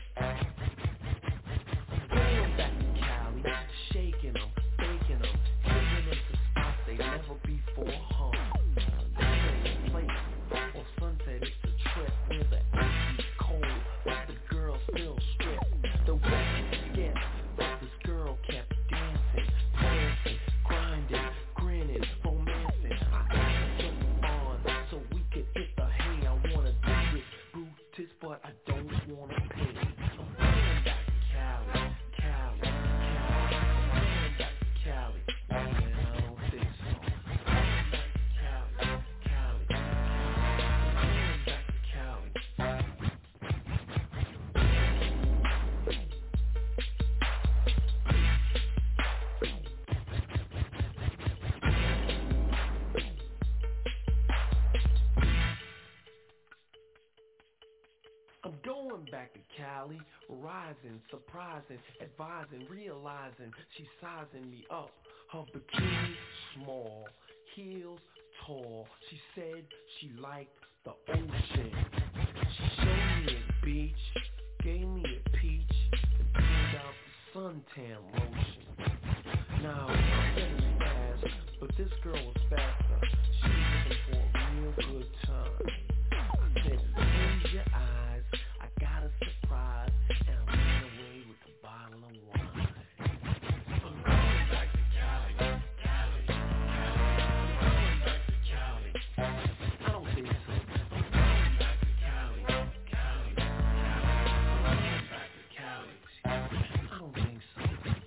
I'm going back to Cali, shaking them, baking them, taking them to spots they never before hung. This is a place on Sunset, it's a trip where the A C's cold, but the girls still strip. The weather skipped, but this girl kept dancing, prancing, grinding, grinning, romancing. I asked her to bond so we could hit the hay. I wanna do this Brutus, but I don't wanna pay. I'm going back to Cali, Cali, Cali. I'm going back to Cali. Man, I don't think so. I'm going back to Cali, Cali, Cali. I'm going back to Cali. I'm going back to Cali, rising, surprising, advising, realizing she's sizing me up. Her bikini small, heels tall. She said she liked the ocean. She showed me a beach, gave me a peach, and pulled out the suntan lotion. Now I said it's fast, but this girl was faster. She was looking for a real good time. I said, close your eyes, I got a surprise, and I ran away with a bottle of wine. I'm going back to Cali, Cali, Cali. I'm going back to Cali. I don't think so. I'm going back to Cali, Cali, Cali. I'm going back to Cali. I don't think so.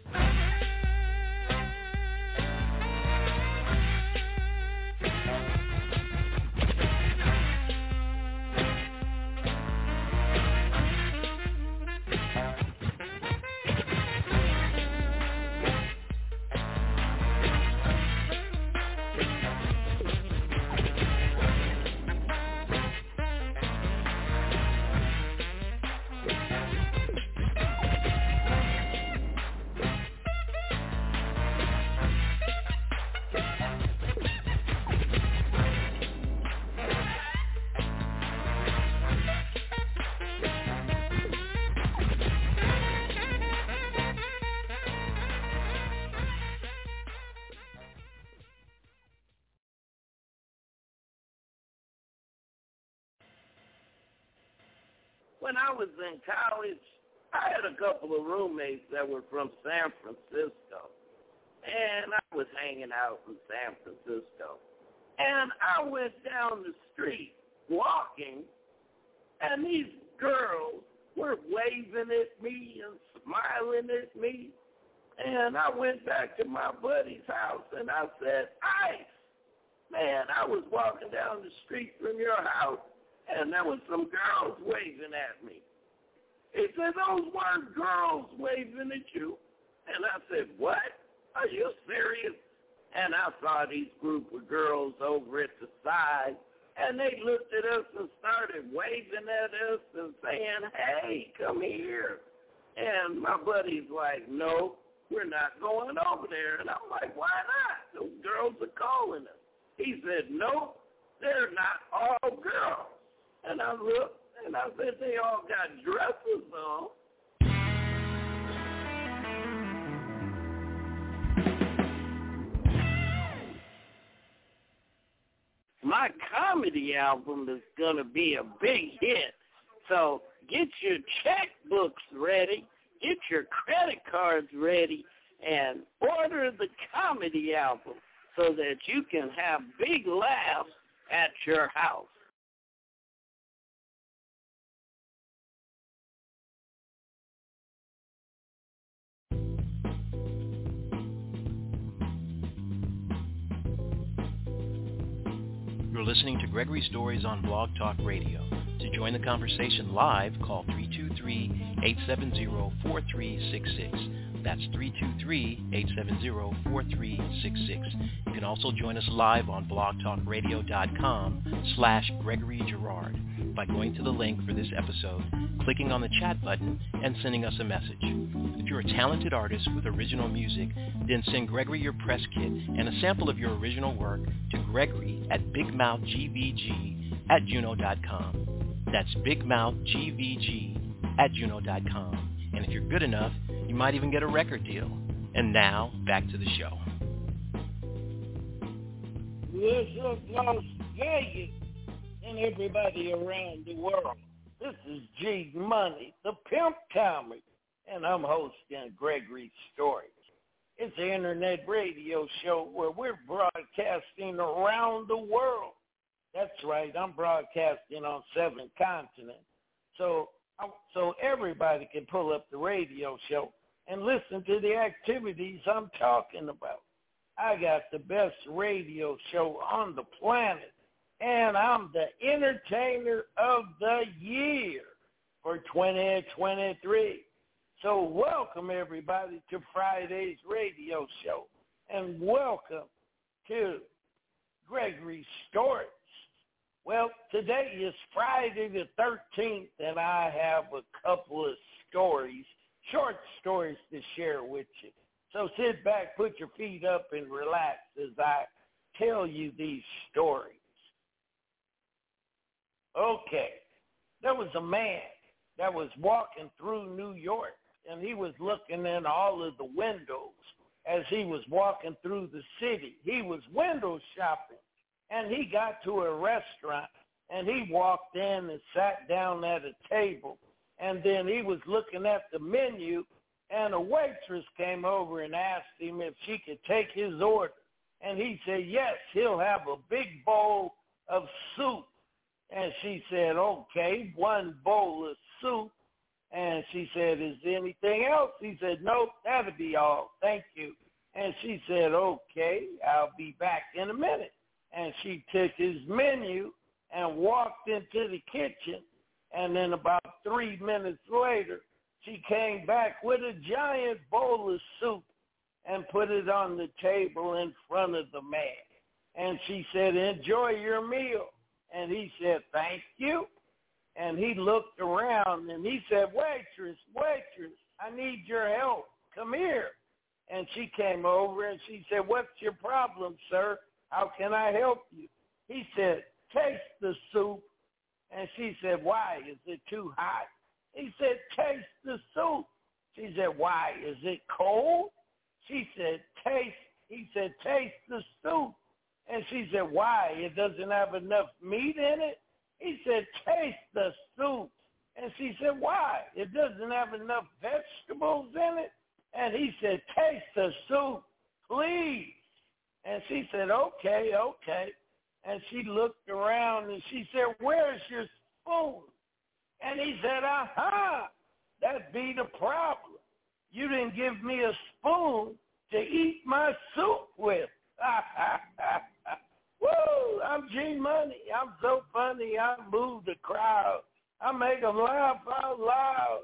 When I was in college, I had a couple of roommates that were from San Francisco, and I was hanging out in San Francisco. And I went down the street walking, and these girls were waving at me and smiling at me. And I went back to my buddy's house, and I said, Ice, man, I was walking down the street from your house, and there was some girls waving at me. He said, those weren't girls waving at you. And I said, what? Are you serious? And I saw these group of girls over at the side, and they looked at us and started waving at us and saying, hey, come here. And my buddy's like, no, we're not going over there. And I'm like, why not? Those girls are calling us. He said, no, they're not all girls. And I looked, and I said, they all got dresses on. My comedy album is going to be a big hit. So get your checkbooks ready, get your credit cards ready, and order the comedy album so that you can have big laughs at your house. You're listening to Gregory Stories on Blog Talk Radio. To join the conversation live, call three two three, eight seven zero, four three six six. That's three two three, eight seven zero, four three six six. You can also join us live on blogtalkradio.com slash Gregory Girard by going to the link for this episode, clicking on the chat button, and sending us a message. If you're a talented artist with original music, then send Gregory your press kit and a sample of your original work to Gregory at bigmouthgvg at juno dot com. That's bigmouthgvg at juno dot com. And if you're good enough, you might even get a record deal. And now, back to the show. This is Las Vegas and everybody around the world. This is G Money, the Pimp Comic, and I'm hosting Gregory Stories. It's an internet radio show where we're broadcasting around the world. That's right, I'm broadcasting on seven continents. So, so everybody can pull up the radio show and listen to the activities I'm talking about. I got the best radio show on the planet, and I'm the entertainer of the year for twenty twenty-three. So welcome, everybody, to Friday's radio show, and welcome to Gregory Stories. Well, today is Friday the thirteenth, and I have a couple of stories, short stories to share with you. So sit back, put your feet up, and relax as I tell you these stories. Okay, there was a man that was walking through New York, and he was looking in all of the windows as he was walking through the city. He was window shopping, and he got to a restaurant, and he walked in and sat down at a table, and then he was looking at the menu, and a waitress came over and asked him if she could take his order. And he said, yes, he'll have a big bowl of soup. And she said, okay, one bowl of soup. And she said, is there anything else? He said, nope, that'll be all. Thank you. And she said, okay, I'll be back in a minute. And she took his menu and walked into the kitchen. And then about three minutes later, she came back with a giant bowl of soup and put it on the table in front of the man. And she said, enjoy your meal. And he said, thank you. And he looked around and he said, waitress, waitress, I need your help. Come here. And she came over and she said, what's your problem, sir? How can I help you? He said, taste the soup. And she said, why? Is it too hot? He said, taste the soup. She said, why? Is it cold? She said, taste. He said, taste the soup. And she said, why? It doesn't have enough meat in it? He said, taste the soup. And she said, why? It doesn't have enough vegetables in it? And he said, taste the soup, please. And she said, okay, okay. And she looked around and she said, where's your spoon? And he said, aha, that be the problem. You didn't give me a spoon to eat my soup with. Woo, I'm G Money. I'm so funny, I move the crowd. I make them laugh out loud.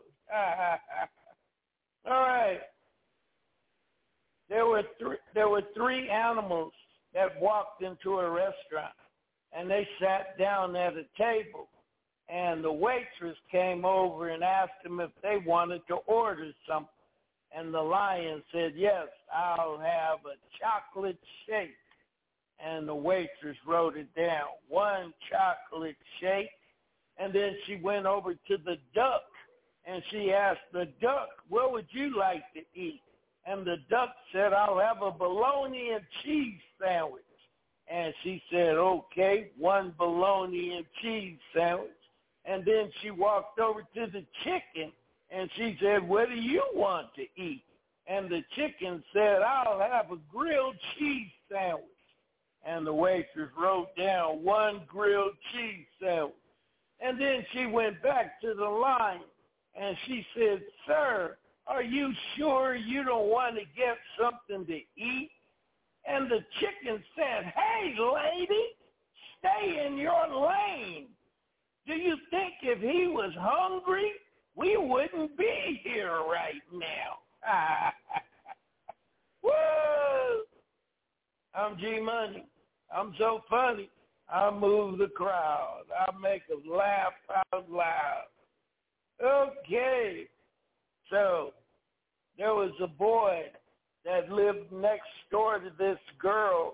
All right. There were three, there were three animals that walked into a restaurant, and they sat down at a table. And the waitress came over and asked them if they wanted to order something. And the lion said, yes, I'll have a chocolate shake. And the waitress wrote it down, one chocolate shake. And then she went over to the duck, and she asked the duck, what would you like to eat? And the duck said, I'll have a bologna and cheese sandwich. And she said, okay, one bologna and cheese sandwich. And then she walked over to the chicken, and she said, what do you want to eat? And the chicken said, I'll have a grilled cheese sandwich. And the waitress wrote down one grilled cheese sandwich. And then she went back to the line and she said, sir, are you sure you don't want to get something to eat? And the chicken said, hey, lady, stay in your lane. Do you think if he was hungry, we wouldn't be here right now? Woo! I'm G-Money. I'm so funny. I move the crowd. I make them laugh out loud. Okay. So there was a boy that lived next door to this girl,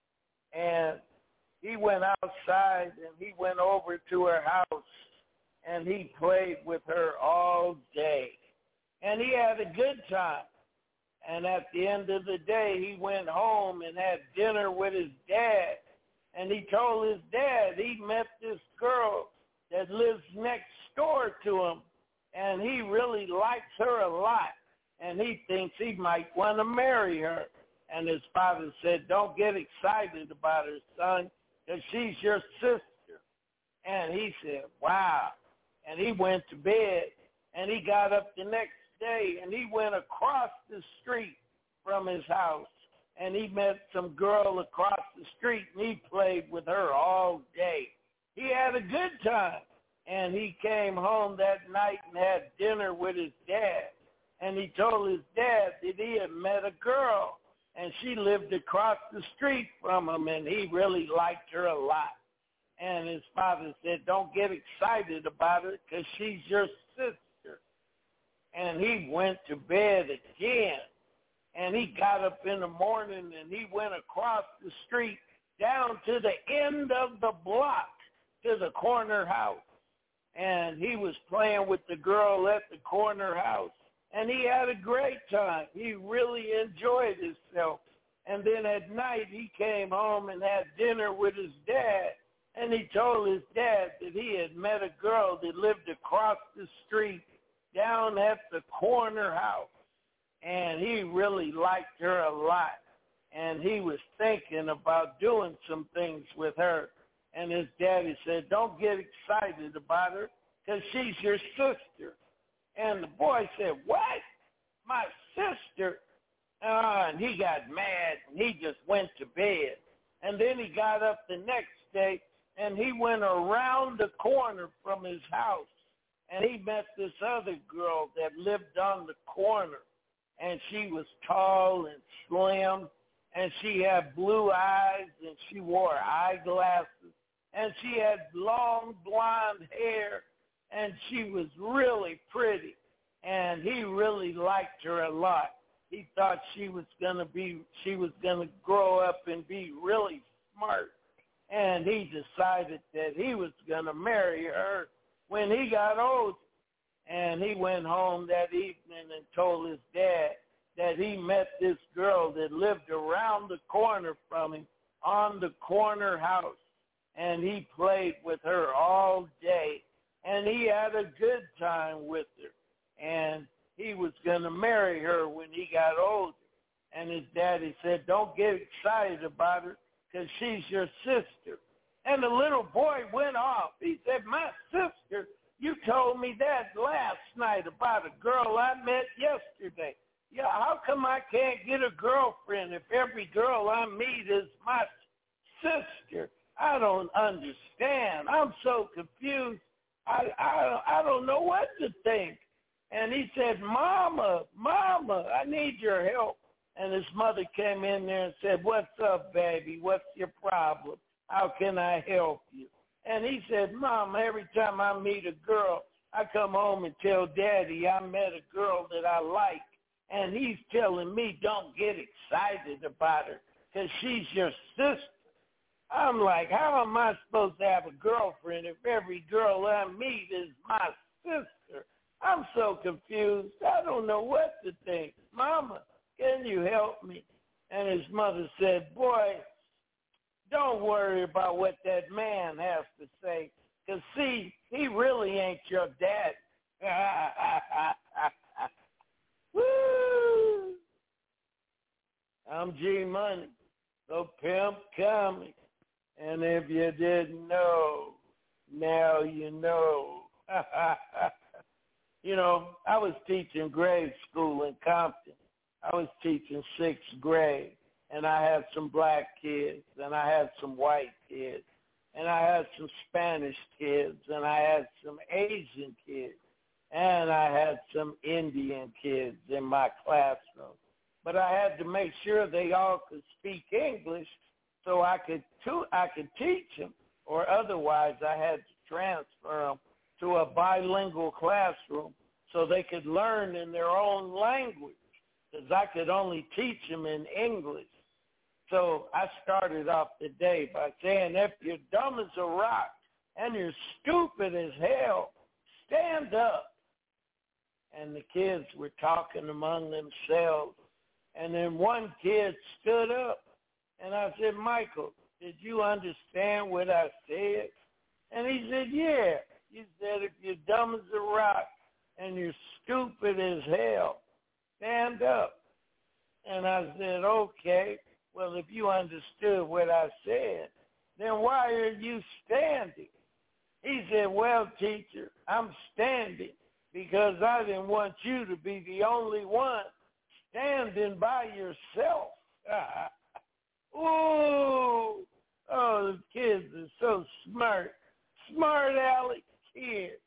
and he went outside and he went over to her house, and he played with her all day. And he had a good time. And at the end of the day, he went home and had dinner with his dad. And he told his dad he met this girl that lives next door to him, and he really likes her a lot. And he thinks he might want to marry her. And his father said, don't get excited about her, son, because she's your sister. And he said, wow. And he went to bed, and he got up the next day, and he went across the street from his house, and he met some girl across the street, and he played with her all day. He had a good time, and he came home that night and had dinner with his dad, and he told his dad that he had met a girl, and she lived across the street from him, and he really liked her a lot. And his father said, don't get excited about her because she's your sister. And he went to bed again. And he got up in the morning and he went across the street down to the end of the block to the corner house. And he was playing with the girl at the corner house. And he had a great time. He really enjoyed himself. And then at night he came home and had dinner with his dad. And he told his dad that he had met a girl that lived across the street down at the corner house. And he really liked her a lot. And he was thinking about doing some things with her. And his daddy said, don't get excited about her because she's your sister. And the boy said, what? My sister? Uh, and he got mad and he just went to bed. And then he got up the next day and he went around the corner from his house. And he met this other girl that lived on the corner. And she was tall and slim. And she had blue eyes and she wore eyeglasses. And she had long blonde hair. And she was really pretty. And he really liked her a lot. He thought she was gonna be she was gonna grow up and be really smart. And he decided that he was gonna marry her when he got old. And he went home that evening and told his dad that he met this girl that lived around the corner from him on the corner house. And he played with her all day. And he had a good time with her. And he was going to marry her when he got older. And his daddy said, don't get excited about her because she's your sister. And the little boy went off. He said, my sister, you told me that last night about a girl I met yesterday. Yeah, how come I can't get a girlfriend if every girl I meet is my sister? I don't understand. I'm so confused. I, I, I don't know what to think. And he said, Mama, Mama, I need your help. And his mother came in there and said, what's up, baby? What's your problem? How can I help you? And he said, Mom, every time I meet a girl, I come home and tell Daddy I met a girl that I like. And he's telling me don't get excited about her because she's your sister. I'm like, how am I supposed to have a girlfriend if every girl I meet is my sister? I'm so confused. I don't know what to think. Mama, can you help me? And his mother said, boy, don't worry about what that man has to say. Because, see, he really ain't your dad. Woo! I'm G Money, the pimp comic. And if you didn't know, now you know. You know, I was teaching grade school in Compton. I was teaching sixth grade, and I had some black kids, and I had some white kids, and I had some Spanish kids, and I had some Asian kids, and I had some Indian kids in my classroom. But I had to make sure they all could speak English so I could to, I could teach them, or otherwise I had to transfer them to a bilingual classroom so they could learn in their own language, because I could only teach them in English. So I started off the day by saying, if you're dumb as a rock and you're stupid as hell, stand up. And the kids were talking among themselves. And then one kid stood up, and I said, Michael, did you understand what I said? And he said, yeah. You said, if you're dumb as a rock and you're stupid as hell, stand up. And I said, okay, well, if you understood what I said, then why are you standing? He said, well, teacher, I'm standing because I didn't want you to be the only one standing by yourself. Ooh, oh, the kids are so smart. Smart aleck kids.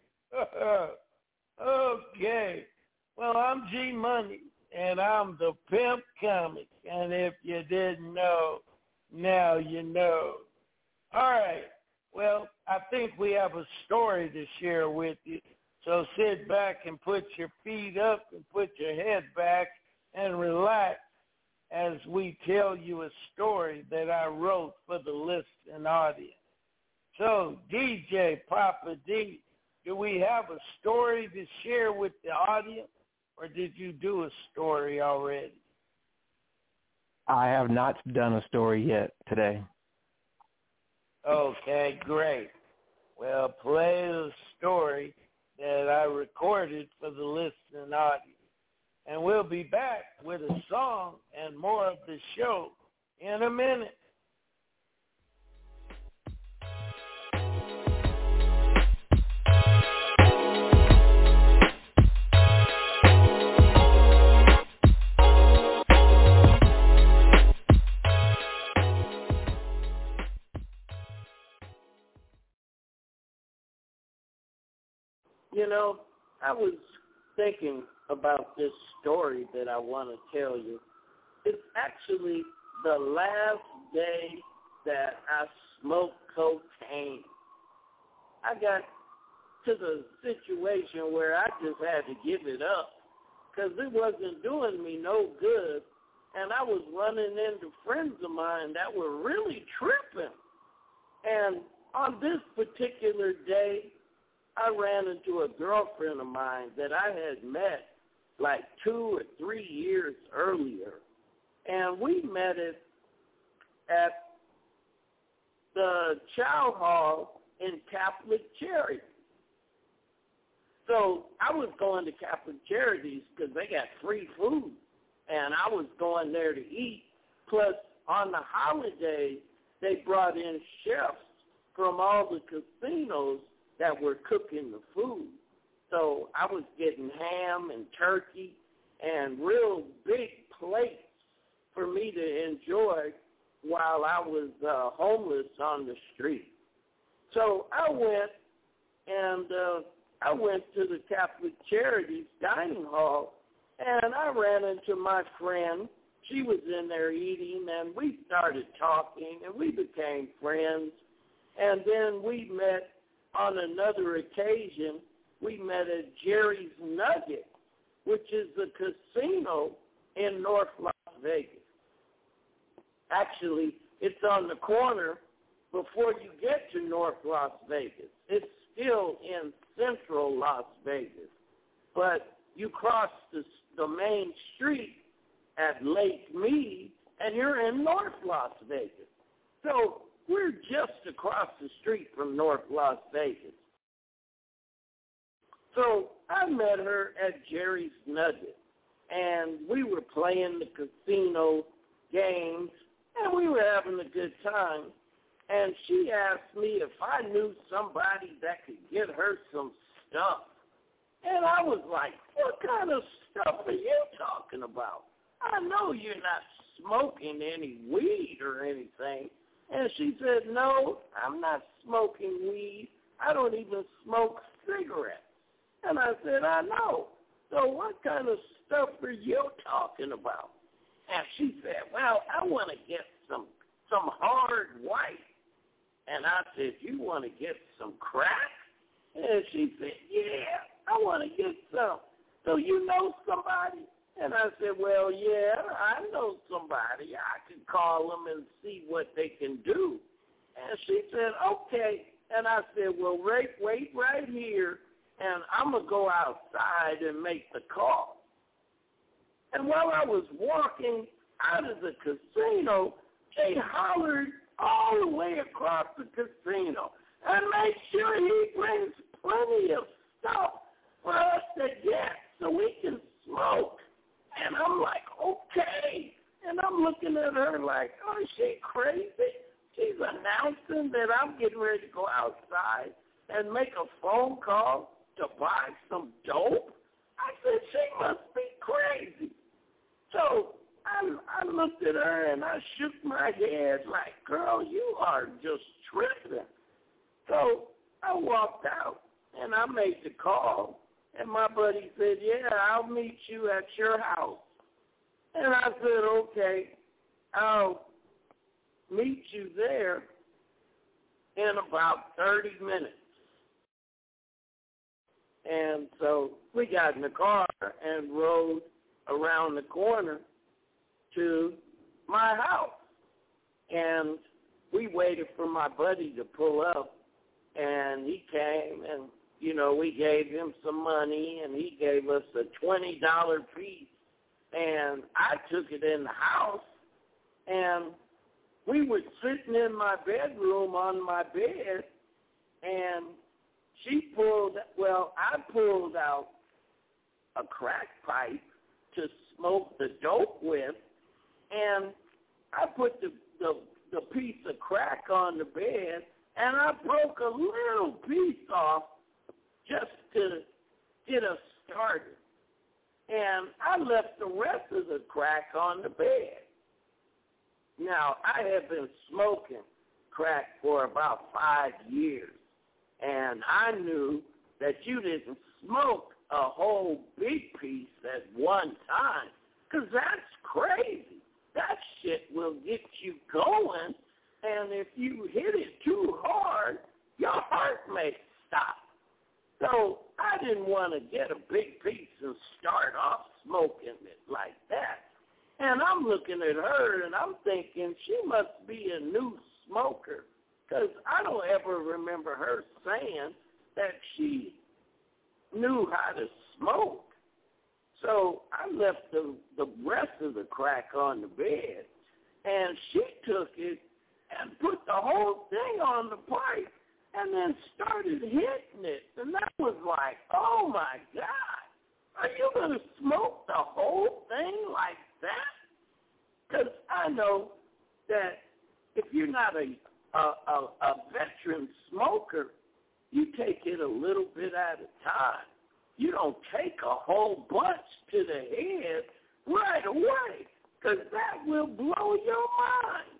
Okay. Well, I'm G Money, and I'm the pimp comic. And if you didn't know, now you know. All right. Well, I think we have a story to share with you. So sit back and put your feet up and put your head back and relax as we tell you a story that I wrote for the listening audience. So, D J Papa D, do we have a story to share with the audience, or did you do a story already? I have not done a story yet today. Okay, great. Well, play the story that I recorded for the listening audience. And we'll be back with a song and more of the show in a minute. You know, I was thinking about this story that I want to tell you. It's actually the last day that I smoked cocaine. I got to the situation where I just had to give it up because it wasn't doing me no good, and I was running into friends of mine that were really tripping. And on this particular day, I ran into a girlfriend of mine that I had met like two or three years earlier. And we met it at the Chow Hall in Catholic Charity. So I was going to Catholic Charities because they got free food. And I was going there to eat. Plus, on the holidays, they brought in chefs from all the casinos that were cooking the food. So I was getting ham and turkey and real big plates for me to enjoy while I was uh, homeless on the street. So I went and uh, I went to the Catholic Charities dining hall, and I ran into my friend. She was in there eating, and we started talking, and we became friends. And then we met on another occasion. We met at Jerry's Nugget, which is a casino in North Las Vegas. Actually, it's on the corner before you get to North Las Vegas. It's still in central Las Vegas, but you cross the, the main street at Lake Mead, and you're in North Las Vegas. So we're just across the street from North Las Vegas. So I met her at Jerry's Nugget, and we were playing the casino, games, and we were having a good time. And she asked me if I knew somebody that could get her some stuff. And I was like, what kind of stuff are you talking about? I know you're not smoking any weed or anything. And she said, no, I'm not smoking weed. I don't even smoke cigarettes. And I said, I know. So what kind of stuff are you talking about? And she said, well, I want to get some some hard white. And I said, you want to get some crack? And she said, yeah, I want to get some. So you know somebody? And I said, well, yeah, I know somebody. I can call them and see what they can do. And she said, okay. And I said, well, wait, wait right here, and I'm going to go outside and make the call. And while I was walking out of the casino, they hollered all the way across the casino and make sure he brings plenty of stuff for us to get so we can smoke. And I'm like, okay. And I'm looking at her like, oh, is she crazy? She's announcing that I'm getting ready to go outside and make a phone call to buy some dope. I said, she must be crazy. So I, I looked at her and I shook my head like, girl, you are just tripping. So I walked out and I made the call. And my buddy said, yeah, I'll meet you at your house. And I said, okay, I'll meet you there in about thirty minutes. And so we got in the car and rode around the corner to my house. And we waited for my buddy to pull up, and he came, and, you know, we gave him some money, and he gave us a twenty dollar piece. And I took it in the house, and we were sitting in my bedroom on my bed, and she pulled, well, I pulled out a crack pipe to smoke the dope with, and I put the, the, the piece of crack on the bed, and I broke a little piece off just to get us started. And I left the rest of the crack on the bed. Now, I have been smoking crack for about five years, and I knew that you didn't smoke a whole big piece at one time, because that's crazy. That shit will get you going, and if you hit it too hard, your heart may stop. So I didn't want to get a big piece and start off smoking it like that. And I'm looking at her, and I'm thinking she must be a new smoker, because I don't ever remember her saying that she knew how to smoke. So I left the, the rest of the crack on the bed, and she took it and put the whole thing on the pipe and then started hitting it. And that was like, oh, my God, are you going to smoke the whole thing like that? Because I know that if you're not a, a, a, a veteran smoker, you take it a little bit at a time. You don't take a whole bunch to the head right away, because that will blow your mind.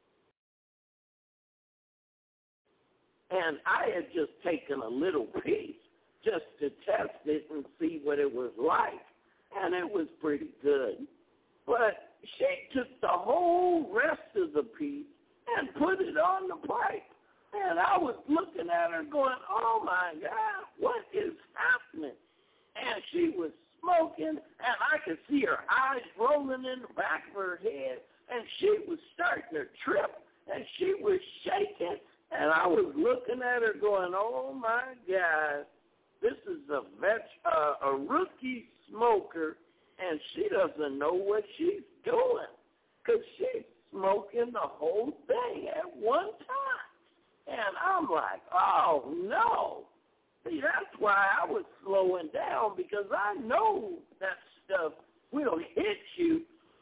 And I had just taken a little piece just to test it and see what it was like, and it was pretty good. But she took the whole rest of the piece and put it on the pipe. And I was looking at her going, oh, my God, what is happening? And she was smoking, and I could see her eyes rolling in the back of her head, and she was starting to trip, and she was shaking, and I was looking at her going, oh, my God, this is a vet, uh, a rookie smoker, and she doesn't know what she's doing, because she's smoking the whole thing at one time. And I'm like, oh, no. See, that's why I was slowing down, because I know that stuff will hit you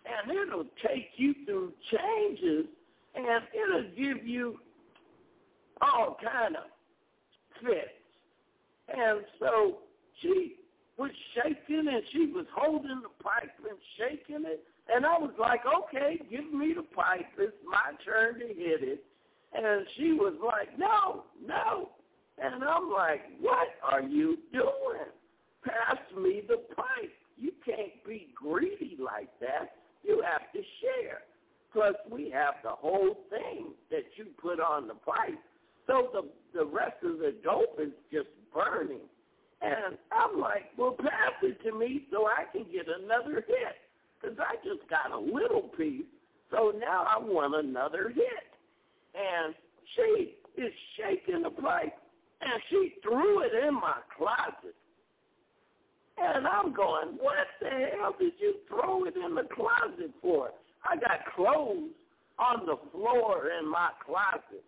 and it'll take you through changes, and it'll give you all kind of fits. And so she was shaking, and she was holding the pipe and shaking it, and I was like, okay, give me the pipe. It's my turn to hit it. And she was like, no, no. And I'm like, what are you doing? Pass me the pipe. You can't be greedy like that. You have to share. Plus, we have the whole thing that you put on the pipe. So the, the rest of the dope is just burning. And I'm like, well, pass it to me so I can get another hit. Because I just got a little piece. So now I want another hit. And she is shaking the pipe, and she threw it in my closet. And I'm going, what the hell did you throw it in the closet for? I got clothes on the floor in my closet.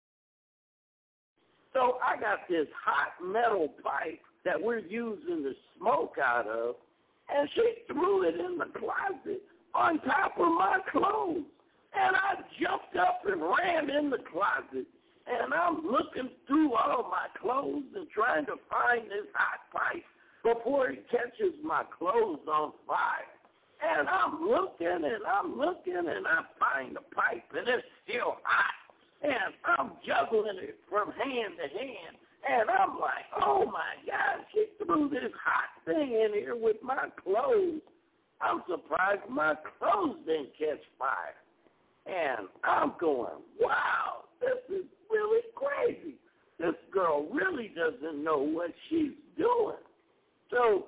So I got this hot metal pipe that we're using the smoke out of, and she threw it in the closet on top of my clothes. And I jumped up and ran in the closet, and I'm looking through all my clothes and trying to find this hot pipe before it catches my clothes on fire. And I'm looking, and I'm looking, and I find the pipe, and it's still hot. And I'm juggling it from hand to hand, and I'm like, oh, my God, she threw this hot thing in here with my clothes. I'm surprised my clothes didn't catch fire. And I'm going, wow, this is really crazy. This girl really doesn't know what she's doing. So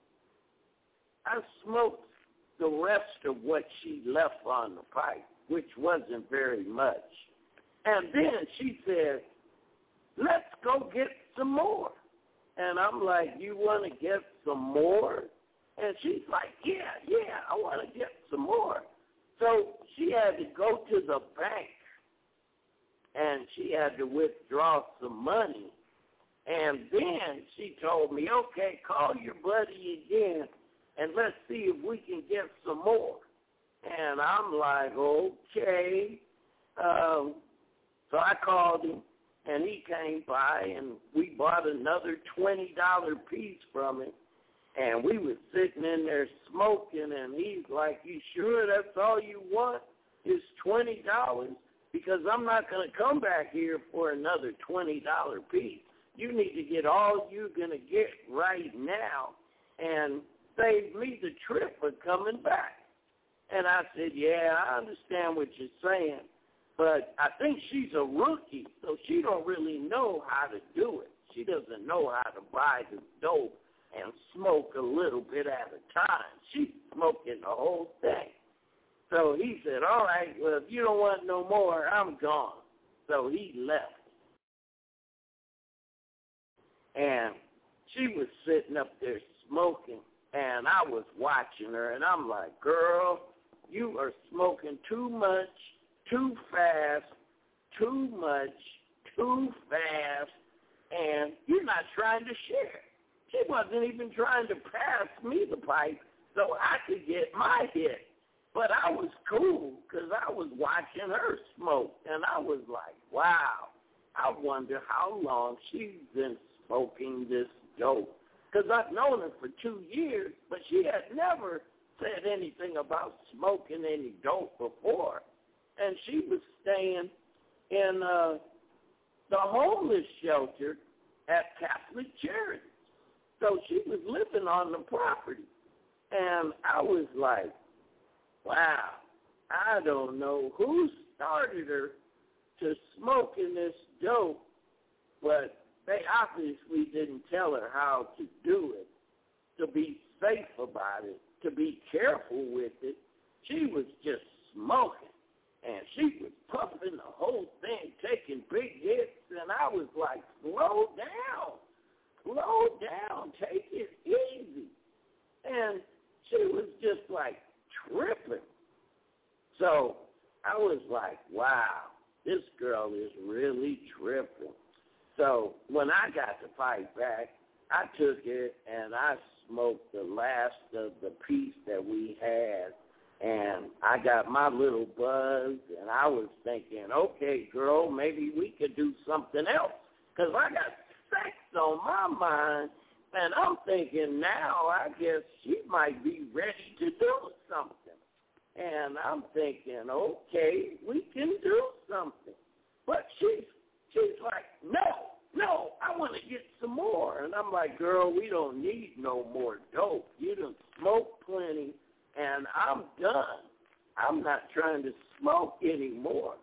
I smoked the rest of what she left on the pipe, which wasn't very much. And then she said, let's go get some more. And I'm like, you want to get some more? And she's like, yeah, yeah, I want to get some more. So she had to go to the bank, and she had to withdraw some money. And then she told me, okay, call your buddy again, and let's see if we can get some more. And I'm like, okay. Um, so I called him, and he came by, and we bought another twenty dollar piece from him. And we was sitting in there smoking, and he's like, you sure that's all you want is twenty dollars? Because I'm not going to come back here for another twenty dollar piece. You need to get all you're going to get right now and save me the trip of coming back. And I said, yeah, I understand what you're saying, but I think she's a rookie, so she don't really know how to do it. She doesn't know how to buy the dope and smoke a little bit at a time. She's smoking the whole thing. So he said, all right, well, if you don't want no more, I'm gone. So he left. And she was sitting up there smoking, and I was watching her, and I'm like, girl, you are smoking too much, too fast, too much, too fast, and you're not trying to share. She wasn't even trying to pass me the pipe so I could get my hit. But I was cool because I was watching her smoke, and I was like, wow, I wonder how long she's been smoking this dope. Because I've known her for two years, but she had never said anything about smoking any dope before. And she was staying in uh, the homeless shelter at Catholic Charity. So she was living on the property. And I was like, wow, I don't know who started her to smoking this dope, but they obviously didn't tell her how to do it, to be safe about it, to be careful with it. She was just smoking, and she was puffing the whole thing, taking big hits, and I was like, slow down. Slow down, take it easy. And she was just like tripping. So I was like, wow, this girl is really tripping. So when I got the pipe back, I took it and I smoked the last of the piece that we had. And I got my little buzz, and I was thinking, okay, girl, maybe we could do something else, because I got sex on my mind, and I'm thinking now I guess she might be ready to do something. And I'm thinking, okay, we can do something. But she's, she's like, no, no, I want to get some more. And I'm like, girl, we don't need no more dope. You done smoked plenty, and I'm done. I'm not trying to smoke anymore.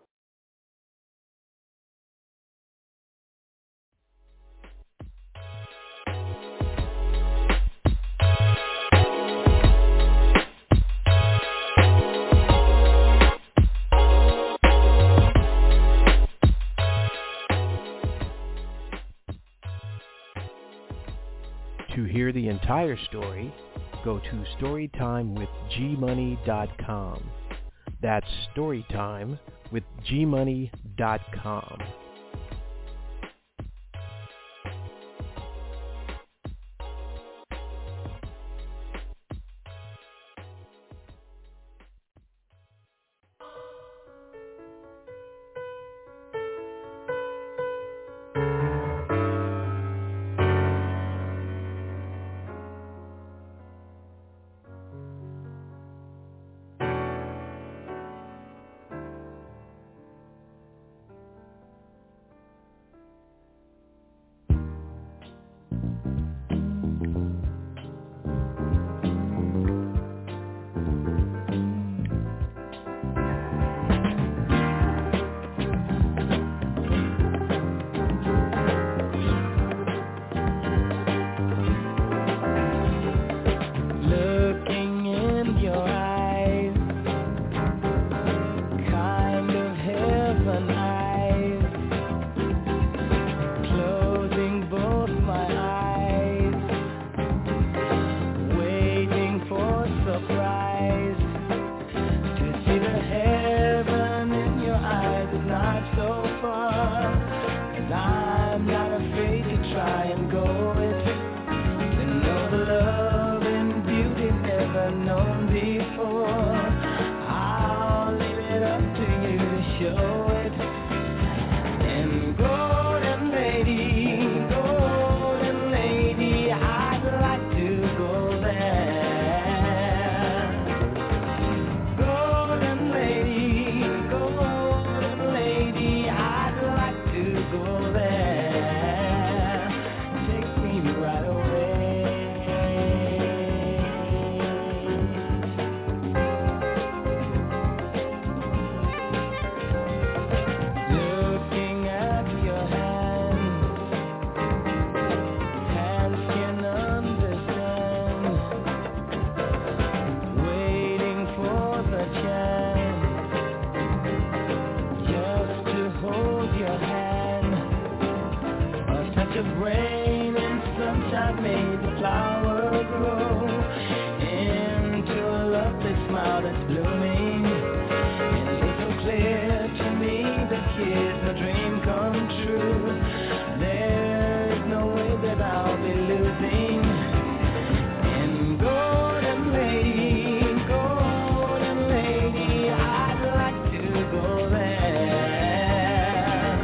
To hear the entire story, go to storytime with g money dot com. That's storytime with g money dot com.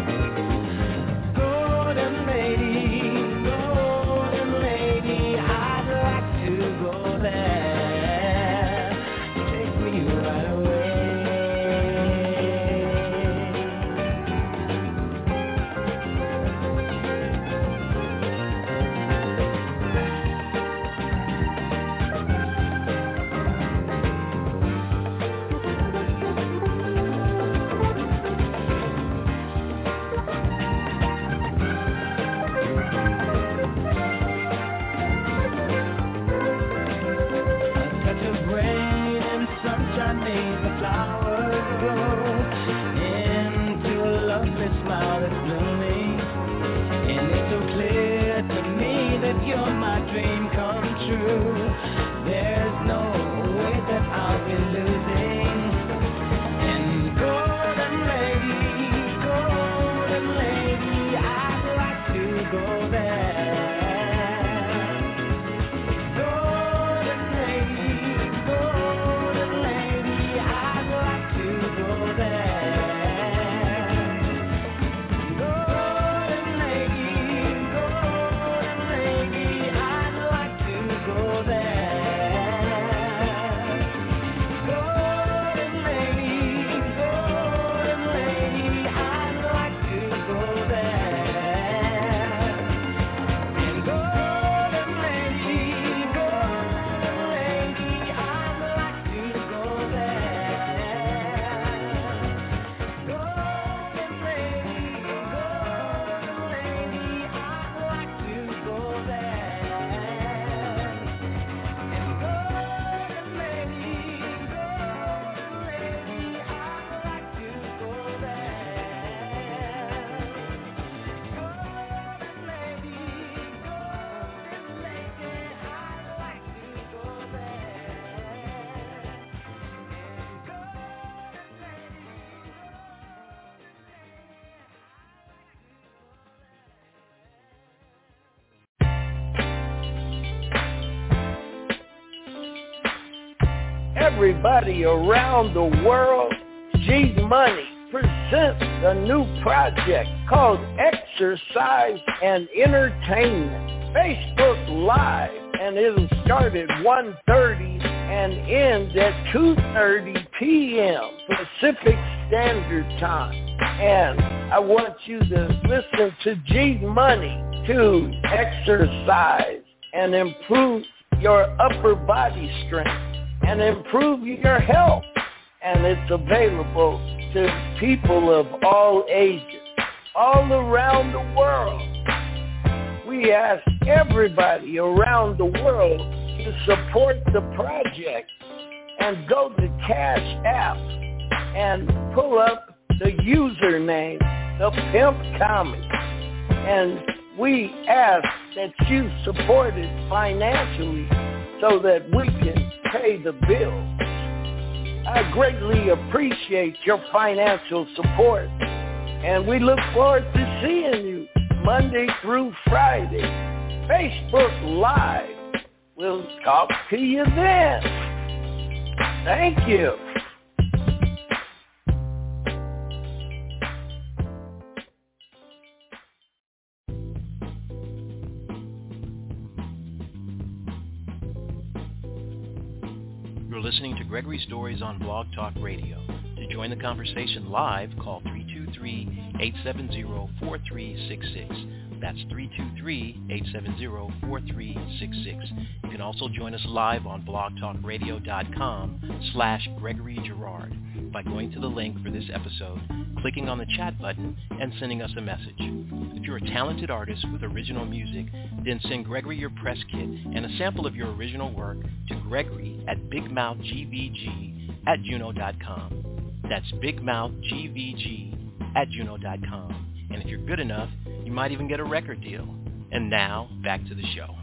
Golden lady, golden lady, I everybody around the world, G Money presents a new project called Exercise and Entertainment. Facebook Live, and it'll start at one thirty and end at two thirty p.m. Pacific Standard Time. And I want you to listen to G Money to exercise and improve your upper body strength and improve your health. And it's available to people of all ages, all around the world. We ask everybody around the world to support the project and go to Cash App and pull up the username, The Pimp Comic. And we ask that you support it financially so that we can pay the bills. I greatly appreciate your financial support, and we look forward to seeing you Monday through Friday. Facebook Live. We'll talk to you then. Thank you. You're listening to Gregory Stories on Blog Talk Radio. To join the conversation live, call three two three, eight seven zero, four three six six. That's three two three, eight seven zero, four three six six. You can also join us live on blogtalkradio.com slash Gregory Girard by going to the link for this episode, clicking on the chat button, and sending us a message. If you're a talented artist with original music, then send Gregory your press kit and a sample of your original work to Gregory at bigmouthgvg at juno dot com. That's bigmouthgvg at juno dot com. And if you're good enough, you might even get a record deal. And now, back to the show.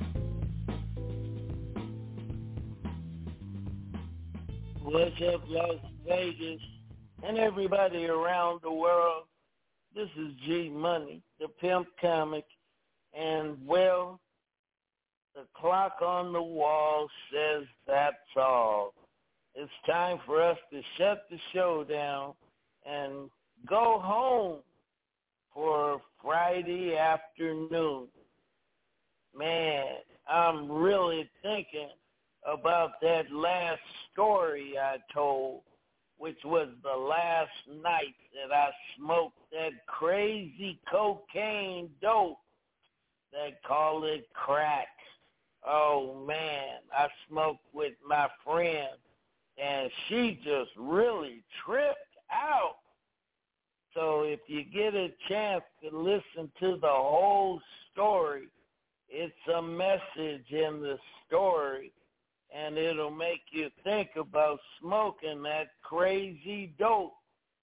What's up, Las Vegas, and everybody around the world? This is G Money, the Pimp Comic, and, well, the clock on the wall says that's all. It's time for us to shut the show down and go home for Friday afternoon. Man, I'm really thinking about that last story I told, which was the last night that I smoked that crazy cocaine dope. They call it crack. Oh, man, I smoked with my friend, and she just really tripped out. So if you get a chance to listen to the whole story, it's a message in the story, and it'll make you think about smoking that crazy dope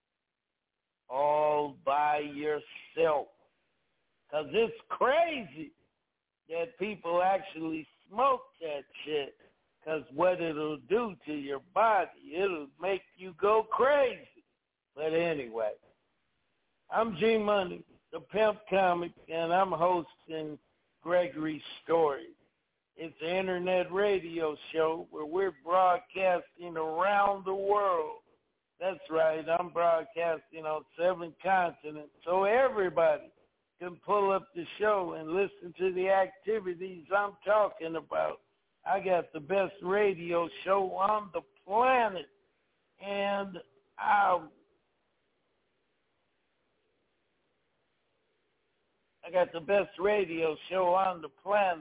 all by yourself. Because it's crazy that people actually smoke that shit, because what it'll do to your body, it'll make you go crazy. But anyway, I'm G Money, the Pimp Comic, and I'm hosting Gregory Stories. It's an internet radio show where we're broadcasting around the world. That's right, I'm broadcasting on seven continents, so everybody can pull up the show and listen to the activities I'm talking about. I got the best radio show on the planet, and I I got the best radio show on the planet,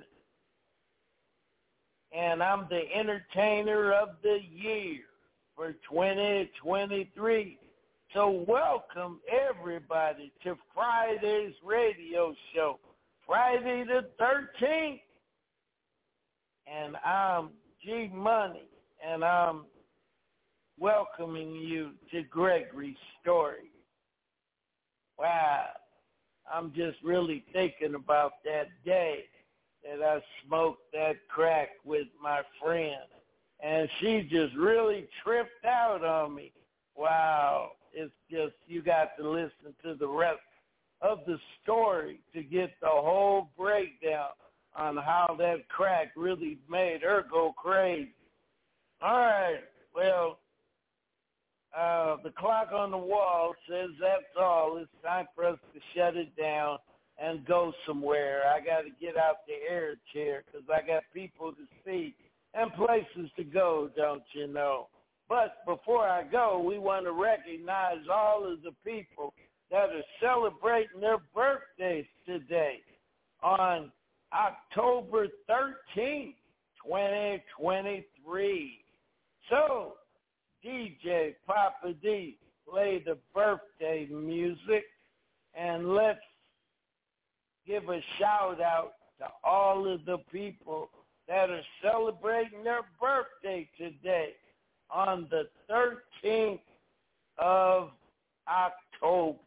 and I'm the entertainer of the year for twenty twenty-three. So welcome everybody to Friday's radio show, Friday the thirteenth. And I'm G Money, and I'm welcoming you to Gregory's Story. Wow, I'm just really thinking about that day that I smoked that crack with my friend, and she just really tripped out on me. Wow, it's just, you got to listen to the rest of the story to get the whole breakdown on how that crack really made her go crazy. All right, Well, uh, the clock on the wall says that's all. It's time for us to shut it down and go somewhere. I got to get out the air chair because I got people to see and places to go, don't you know? But before I go, we want to recognize all of the people that are celebrating their birthdays today on October thirteenth, twenty twenty-three. So, D J Papa D, play the birthday music, and let's give a shout out to all of the people that are celebrating their birthday today on the thirteenth of October.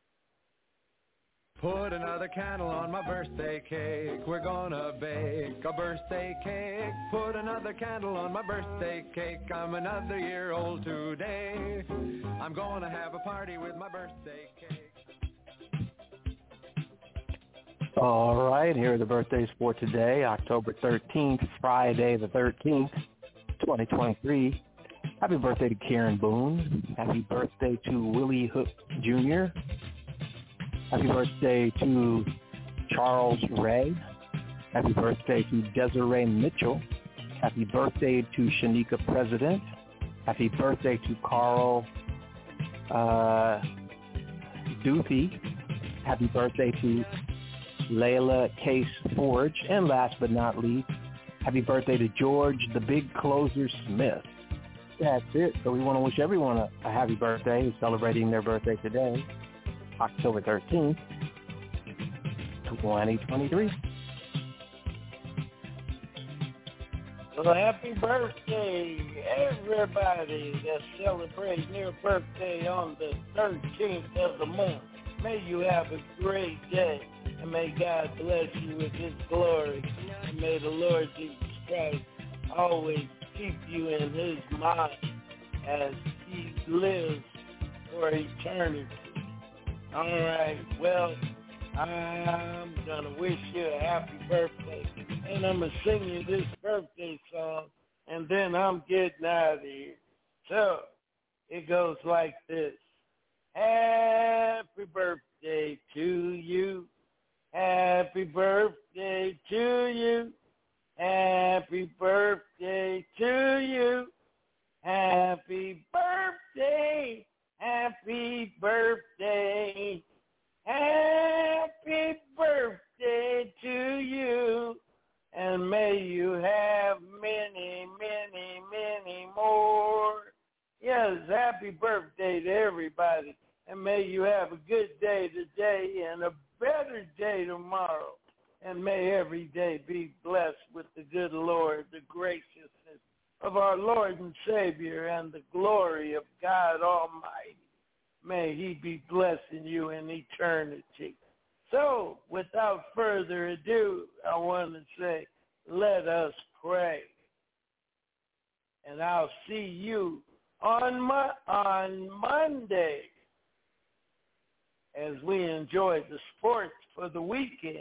Put another candle on my birthday cake. We're gonna bake a birthday cake. Put another candle on my birthday cake. I'm another year old today. I'm gonna have a party with my birthday cake. All right, here are the birthdays for today, October thirteenth, Friday the thirteenth, twenty twenty-three. Happy birthday to Karen Boone. Happy birthday to Willie Hook Junior Happy birthday to Charles Ray. Happy birthday to Desiree Mitchell. Happy birthday to Shanika President. Happy birthday to Carl uh, Duthie. Happy birthday to Layla Case Forge. And last but not least, happy birthday to George the Big Closer Smith. That's it. So we want to wish everyone a, a happy birthday who's celebrating their birthday today, October thirteenth, twenty twenty-three. Well, happy birthday, everybody that's celebrating their birthday on the thirteenth of the month. May you have a great day, and may God bless you with his glory, and may the Lord Jesus Christ always keep you in his mind as he lives for eternity. All right, well, I'm going to wish you a happy birthday, and I'm going to sing you this birthday song, and then I'm getting out of here. So, it goes like this. Happy birthday to you. Happy birthday to you. Happy birthday to you. Happy birthday. Happy birthday. Happy birthday to you. And may you have many, many, many more. Yes, happy birthday to everybody. And may you have a good day today and a better day tomorrow. And may every day be blessed with the good Lord, the graciousness of our Lord and Savior, and the glory of God Almighty. May he be blessing you in eternity. So, without further ado, I want to say, let us pray. And I'll see you on my, on Monday as we enjoy the sports for the weekend.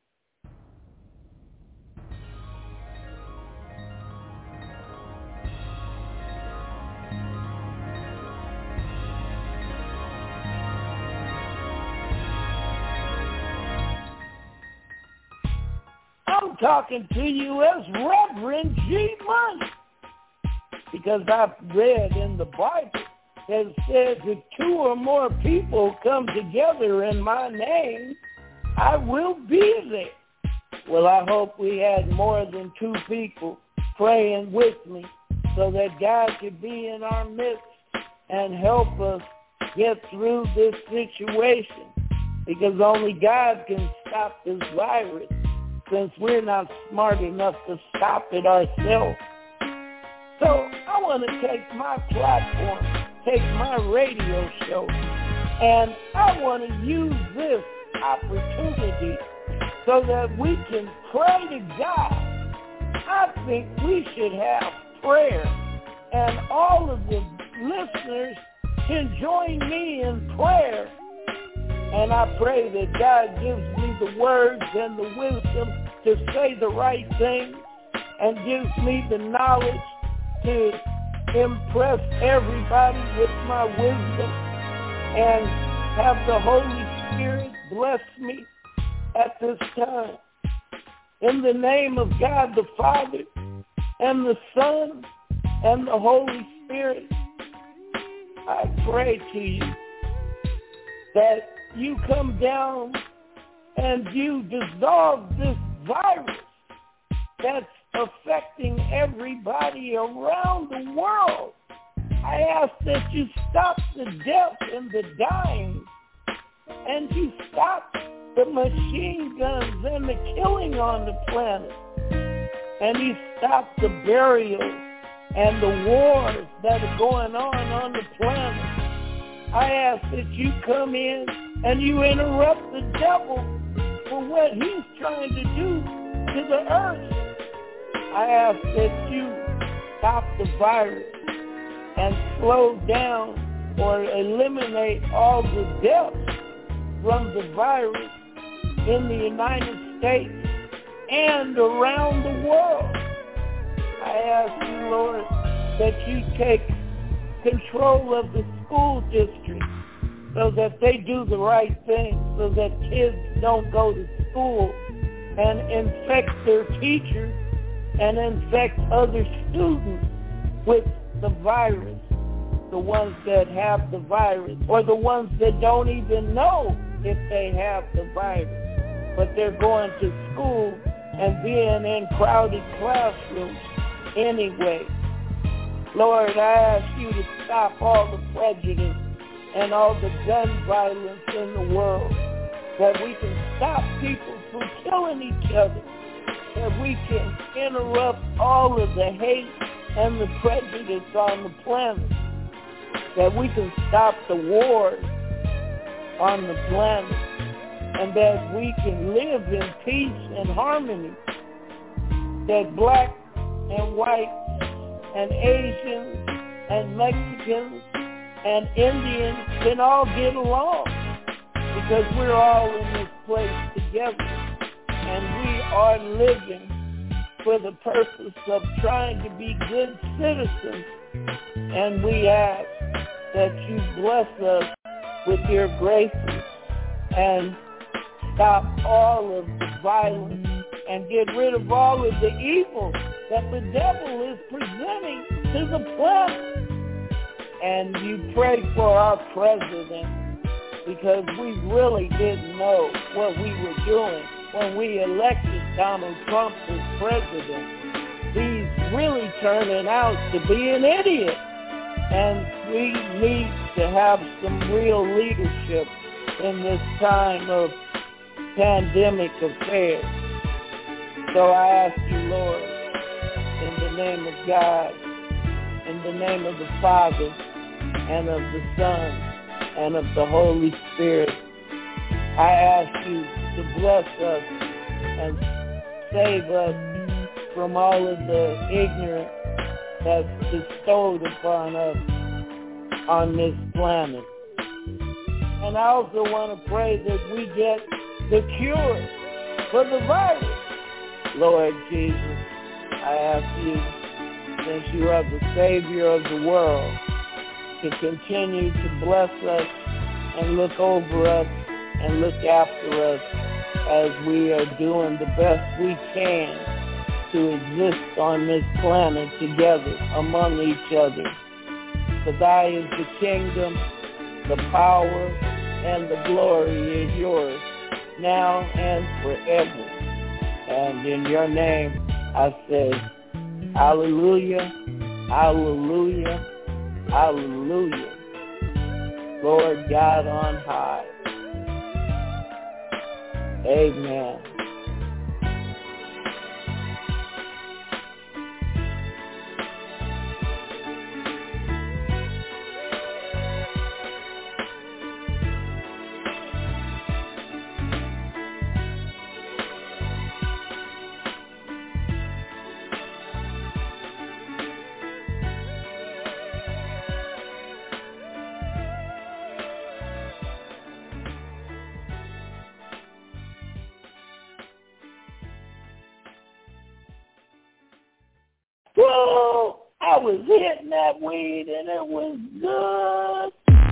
I'm talking to you as Reverend G. Money, because I've read in the Bible that it says if two or more people come together in my name, I will be there. Well, I hope we had more than two people praying with me so that God could be in our midst and help us get through this situation, because only God can stop this virus, since we're not smart enough to stop it ourselves. So I want to take my platform, take my radio show, and I want to use this opportunity so that we can pray to God. I think we should have prayer, and all of the listeners can join me in prayer. And I pray that God gives me the words and the wisdom to say the right thing, and gives me the knowledge to impress everybody with my wisdom and have the Holy Spirit bless me at this time. In the name of God the Father and the Son and the Holy Spirit, I pray to you that you come down and you dissolve this virus that's affecting everybody around the world. I ask that you stop the death and the dying, and you stop the machine guns and the killing on the planet, and you stop the burials and the wars that are going on on the planet. I ask that you come in and you interrupt the devil for what he's trying to do to the earth. I ask that you stop the virus and slow down or eliminate all the deaths from the virus in the United States and around the world. I ask you, Lord, that you take control of the school district so that they do the right thing, so that kids don't go to school and infect their teachers and infect other students with the virus, the ones that have the virus, or the ones that don't even know if they have the virus, but they're going to school and being in crowded classrooms anyway. Lord, I ask you to stop all the prejudice and all the gun violence in the world, that we can stop people from killing each other, that we can interrupt all of the hate and the prejudice on the planet, that we can stop the wars on the planet, and that we can live in peace and harmony, that black and white and Asians and Mexicans and Indians can all get along, because we're all in this place together, and we are living for the purpose of trying to be good citizens. And we ask that you bless us with your graces and stop all of the violence and get rid of all of the evil that the devil is presenting to the planet. And you pray for our president, because we really didn't know what we were doing when we elected Donald Trump as president. He's really turning out to be an idiot. And we need to have some real leadership in this time of pandemic affairs. So I ask you, Lord, in the name of God, in the name of the Father, and of the Son, and of the Holy Spirit, I ask you to bless us and save us from all of the ignorance that's bestowed upon us on this planet. And I also want to pray that we get the cure for the virus. Lord Jesus, I ask you, since you are the Savior of the world, to continue to bless us and look over us and look after us as we are doing the best we can to exist on this planet together among each other. For thy is the kingdom, the power, and the glory is yours, now and forever. And in your name I say, hallelujah, hallelujah, hallelujah. Lord God on high. Amen. I was hitting that weed and it was good.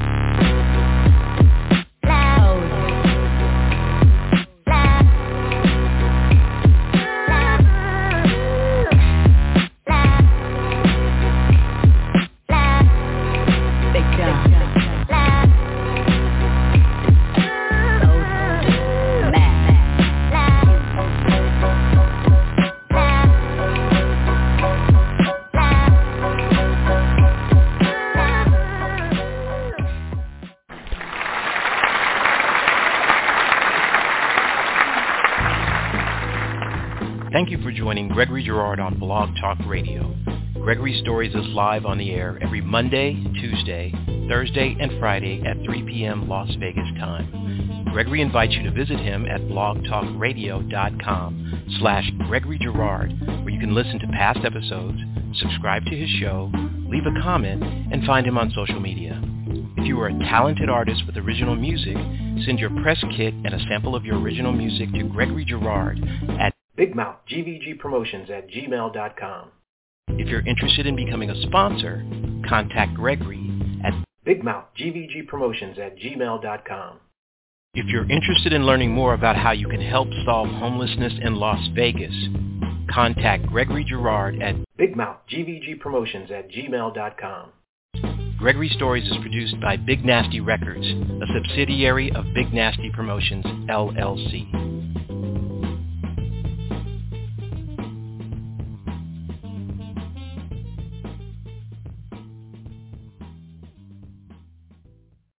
Thank you for joining Gregory Girard on Blog Talk Radio. Gregory Stories is live on the air every Monday, Tuesday, Thursday, and Friday at three p.m. Las Vegas time. Gregory invites you to visit him at blogtalkradio.com slash Gregory Girard, where you can listen to past episodes, subscribe to his show, leave a comment, and find him on social media. If you are a talented artist with original music, send your press kit and a sample of your original music to Gregory Girard at Big Mouth G V G Promotions at gmail dot com. If you're interested in becoming a sponsor, contact Gregory at Big Mouth G V G Promotions at gmail dot com. If you're interested in learning more about how you can help solve homelessness in Las Vegas, contact Gregory Girard at Big Mouth G V G Promotions at gmail dot com. Gregory Stories is produced by Big Nasty Records, a subsidiary of Big Nasty Promotions, L L C.